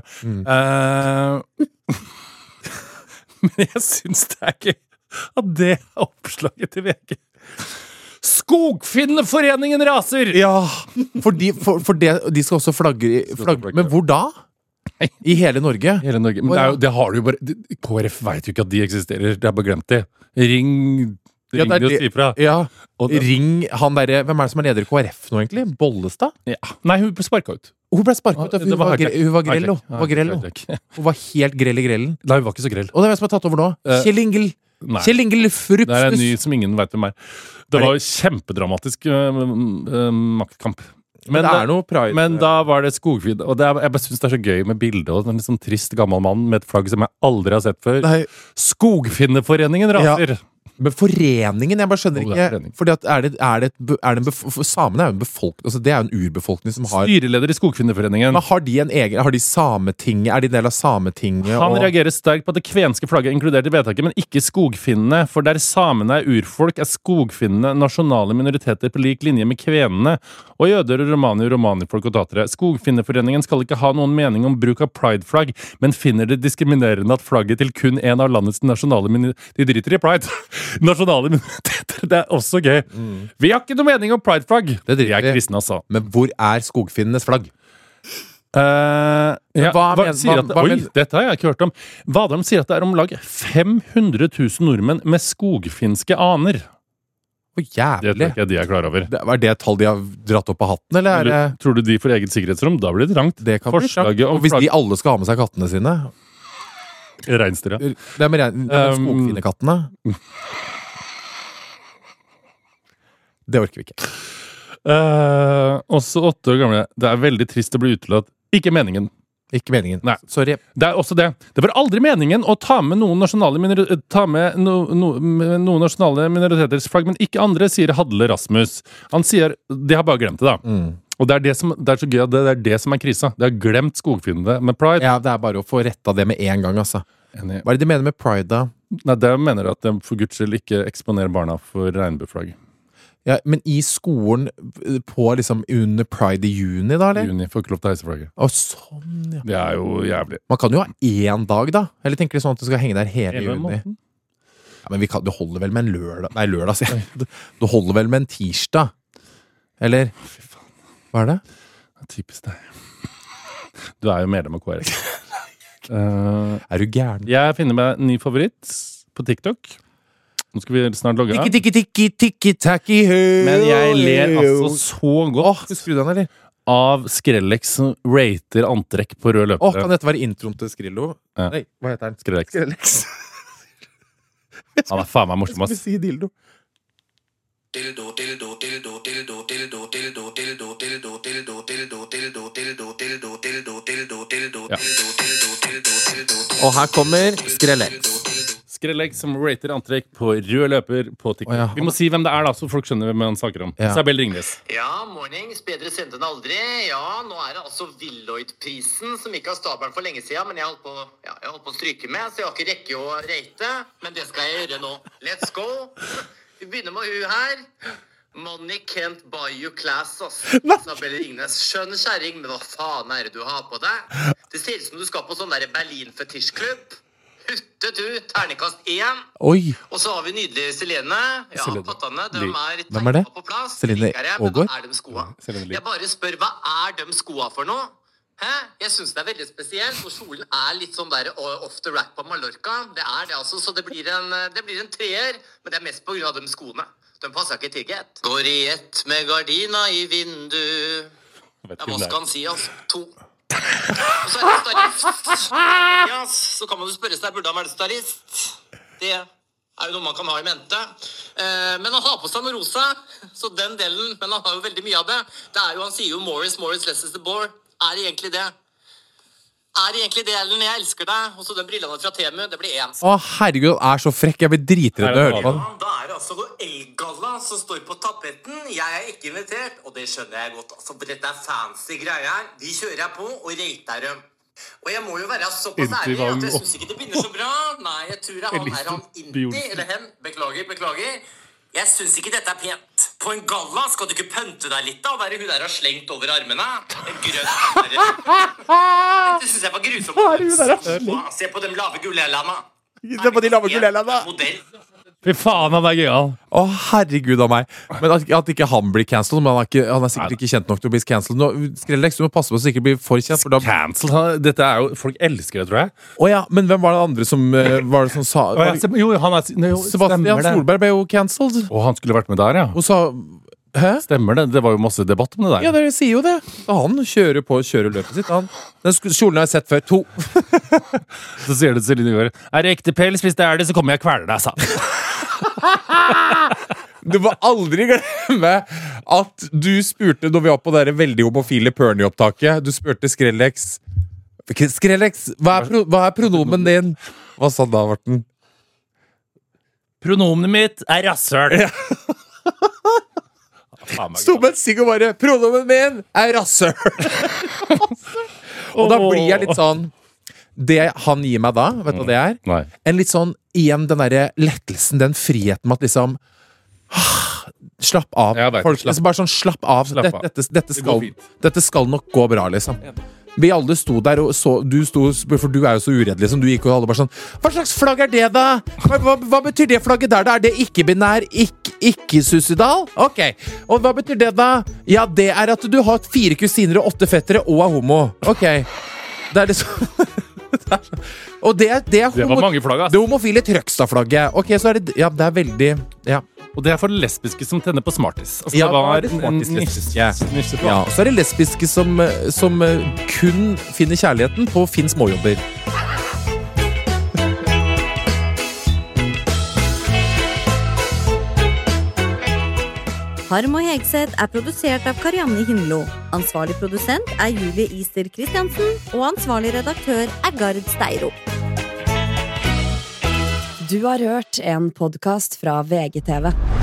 S2: Men jeg syns det er gøy at det er oppslaget til VG. Skogfinneforeningen raser!
S3: Ja, for de skal også flagge. Men hvor da? I hele Norge?
S2: Hele Norge. Men det har du jo bare KrF vet jo ikke at de eksisterer. Det er bare glemt det. Ring og si fra.
S3: Ja. Ring han derre. Hvem er det som er leder i KrF nå, egentlig? Bollestad?
S2: Ja. Nei, hun ble sparka ut.
S3: Hun ble sparka ut. Hun var grell. Hun var helt grell i grellen.
S2: Nei, hun var ikke så grell.
S3: Og det er hvem som har tatt over nå? Kjell Ingel Fruksnes.
S2: Det er en ny som ingen vet hvem er. Det var kjempedramatisk maktkamp.
S3: Men det er noe pride.
S2: Men da var det skogfint. Og jeg bare synes det er så gøy med bildet. Og en litt sånn trist gammel mann med et flagg som jeg aldri har sett før.
S3: Nei.
S2: Skogfinneforeningen raser!
S3: Ja. Men foreningen, jeg bare skjønner ikke. Fordi at for samene er jo en befolkning. Altså det er jo en urbefolkning som har
S2: Styreleder i Skogfinneforeningen.
S3: Men har de en egen? Har de sametinget? Er de del av sametinget?
S2: Han reagerer sterkt på at det kvenske flagget er inkludert i vedtaket, men ikke skogfinnene. For der samene er urfolk, er skogfinnene nasjonale minoriteter på lik linje med kvenene og jøder, romanifolk og tatere. Skogfinneforeningen skal ikke ha noen mening om bruk av prideflagg, men finner det diskriminerende at flagget til kun en av landets nasjonale minoriteter De driter i pride. Nasjonale minoriteter. Det er også gøy. Vi har ikke noe mening om prideflagg. Det driter jeg kristne, altså.
S3: Men hvor er skogfinnenes flagg?
S2: Dette har jeg ikke hørt om. Vadholm sier at det er om lag 500 000 nordmenn med skogfinske aner.
S3: Jævlig.
S2: Det tror ikke de er klar over.
S3: Er det et tall de har dratt opp av hatten, eller?
S2: Tror du de får eget sikkerhetsrom? Da blir det trangt.
S3: Det kan bli trangt. Og hvis de alle skal ha med seg kattene sine?
S2: Reinsdyr, ja.
S3: Det er med skogfinnekattene. Det orker vi ikke.
S2: Også 8 år gamle. Det er veldig trist å bli utelatt. Ikke meningen.
S3: Ikke meningen.
S2: Nei.
S3: Sorry.
S2: Det er også det. Det var aldri meningen å ta med noen nasjonale minoriteters flagg, men ikke andre, sier Hadle Rasmus. Han sier de har bare glemt det, da. Og det er så gøy at det er det som er krisa. Det har glemt skogfinnene med pride.
S3: Ja, det er bare å få retta det med en gang, altså.
S2: Enig.
S3: Hva er det de mener med pride, da?
S2: Nei, det mener at de for guds skyld ikke eksponerer barna for regnbueflagg.
S3: Ja, men i skolen på liksom under Pride i juni da, eller?
S2: Juni får ikke lov til å heise flagget.
S3: Å, sånn, ja.
S2: Det er jo jævlig.
S3: Man kan jo ha én dag da. Eller tenker du sånn at det skal henge der hele juni?
S2: måten.
S3: Ja, men det holder vel med en lørdag. Nei, lørdag, sier jeg. Det holder vel med en tirsdag. Eller?
S2: Fy faen.
S3: Hva er det?
S2: Typisk deg. Du er jo medlem av KrF.
S3: Er du gæren?
S2: Jeg finner meg en ny favoritt på TikTok. Nå skal vi snart logge av.
S3: Tikki-tikki-tikki-takki
S2: Men jeg ler altså så godt
S3: Husker du den, eller?
S2: av Skrellex som rater antrekk på rød løpere.
S3: Kan dette være introen til Skrillo?
S2: Ja.
S3: Nei, hva heter den?
S2: Skrellex. Han er faen meg morsom,
S3: Jeg
S2: ass.
S3: skulle si dildo. Og her kommer Skrellex.
S2: Skrellex som rater antrekk på rød løper på TikTok.
S3: Å, ja.
S2: Vi må si hvem det er, da, så folk skjønner hvem han snakker om.
S3: Ja.
S2: Isabel Ringnes.
S5: Ja, mornings, bedre sent enn aldri. Ja, nå er det altså Willoid-prisen som ikke har stabelen for lenge siden, men jeg holdt på å stryke med, så jeg har ikke rekke å rate, men det skal jeg gjøre nå. Let's go! Vi begynner med hun her. Money can't buy you class, ass. Isabel Ringnes. Skjønn kjæring, men hva faen er det du har på deg? Det ser ut som du skal på sånn der Berlin-fetisjklubb. Huttetu, terningkast 1.
S3: Oi,
S5: Og så har vi nydelige Selene. Ja,
S2: Selene.
S5: pattene, de
S2: Hvem
S5: er
S3: er det?
S5: tegnet på plass.
S3: Selene
S5: Liker jeg, men
S3: Aagaard?
S5: hva er de skoa?
S2: Selene Lie.
S5: Jeg bare spør, hva er de skoa for noe? Hæ? Jeg synes det er veldig spesielt, og kjolen er litt sånn der off the rack på Mallorca. Det er det altså, så det blir en treer, men det er mest på grunn av de skoene. De passer ikke til get. Går i ett med gardina i vindu.
S2: Vet
S5: Ja,
S2: ikke
S5: hva
S2: hvem det
S5: skal
S2: er.
S5: han si, altså? 2. Og så er det stylist. Ja, så kan man jo spørre seg, burde han være stylist? Det er jo noe man kan ha i mente. Men han har på seg noe rosa, så den delen, men han har jo veldig mye av det. Han sier jo Morris less is the bore. Er det egentlig det? Ellen, jeg elsker deg. Og så den brillene fra Temu, det blir 1.
S3: å herregud, han er så frekk. Jeg blir dritredd å høre på han.
S5: Ja, da er det altså noe elgalla som står på tapetten. Jeg er ikke invitert, og det skjønner jeg godt. Altså, for dette er fancy greier. De kjører jeg på og rater dem. Og jeg må jo være såpass ærlig at jeg synes ikke det begynner så bra. Nei, jeg tror det er han Inti, eller hen. Beklager. Jeg synes ikke dette er pent. På en galla skal du ikke pønte deg litt da, og være hun der har slengt over armene. En grønn. Det synes jeg var grusomt. Se på de lave gullhælene.
S3: Se på de lave gullhælene.
S5: Modell.
S2: Fy faen, han er gøyal.
S3: Å herregud av meg. Men at ikke han blir cancelled. Men han er sikkert ikke kjent nok til å bli cancelled nå. Skrellex, du må passe på så ikke bli for kjent, for da...
S2: Cancel. Dette er jo, folk elsker det, tror jeg.
S3: Åja, men hvem var det andre som var det som sa
S2: Jo, han er...
S3: Sebastian Solberg ble jo cancelled.
S2: Og han skulle vært med der, ja.
S3: Og sa hæ?
S2: Stemmer det. Det var jo masse debatt om det der.
S3: Ja, dere sier jo det. Så han kjører løpet sitt. Den kjolen har jeg sett før. 2.
S2: Så sier det til Celine i går. Er det ekte pels? Hvis det er det, så kommer jeg og kveler deg, sa han.
S3: Du må aldri glemme at du spurte når vi var på det veldig homofile Pernie-opptaket. Du spurte Skrellex. Skrellex, hva er pronomen din? Hva sa da, Morten?
S2: Pronomenet mitt er rasshøl.
S3: Sto med et sigg og bare pronomen min er rasshøl. Og da blir jeg litt sånn det han gir meg da, vet du hva det er?
S2: Nei.
S3: En litt sånn, igjen den der lettelsen, den friheten med at liksom slapp av,
S2: Jeg vet,
S3: folk,
S2: slapp.
S3: liksom bare sånn slapp av,
S2: Slapp av.
S3: Dette skal nok gå bra, liksom. Vi alle sto der og så, for du er jo så uredd, liksom. Du gikk og alle bare sånn, hva slags flagg er det da? Hva betyr det flagget der da? Er det ikke-binær, ikke-suicidal? Ok, og hva betyr det da? Ja, det er at du har 4 kusiner og 8 fettere og er homo. Ok, det er liksom... Og det
S2: var mange flagg, ass.
S3: det homofile Trøgstad-flagget. Ok, så er det, ja, det er veldig, ja.
S2: Og det er for lesbiske som tenner på smarties. Altså,
S3: Ja,
S2: det var
S3: det er smarties,
S2: en nisje.
S3: Ja, så er det lesbiske som kun finner kjærligheten på Finn småjobber.
S4: Harm og Hegseth er produsert av Karianne Himlo. Ansvarlig produsent er Julie Ister Kristiansen, og ansvarlig redaktør er Gard Steiro.
S1: Du har hørt en podcast fra VGTV.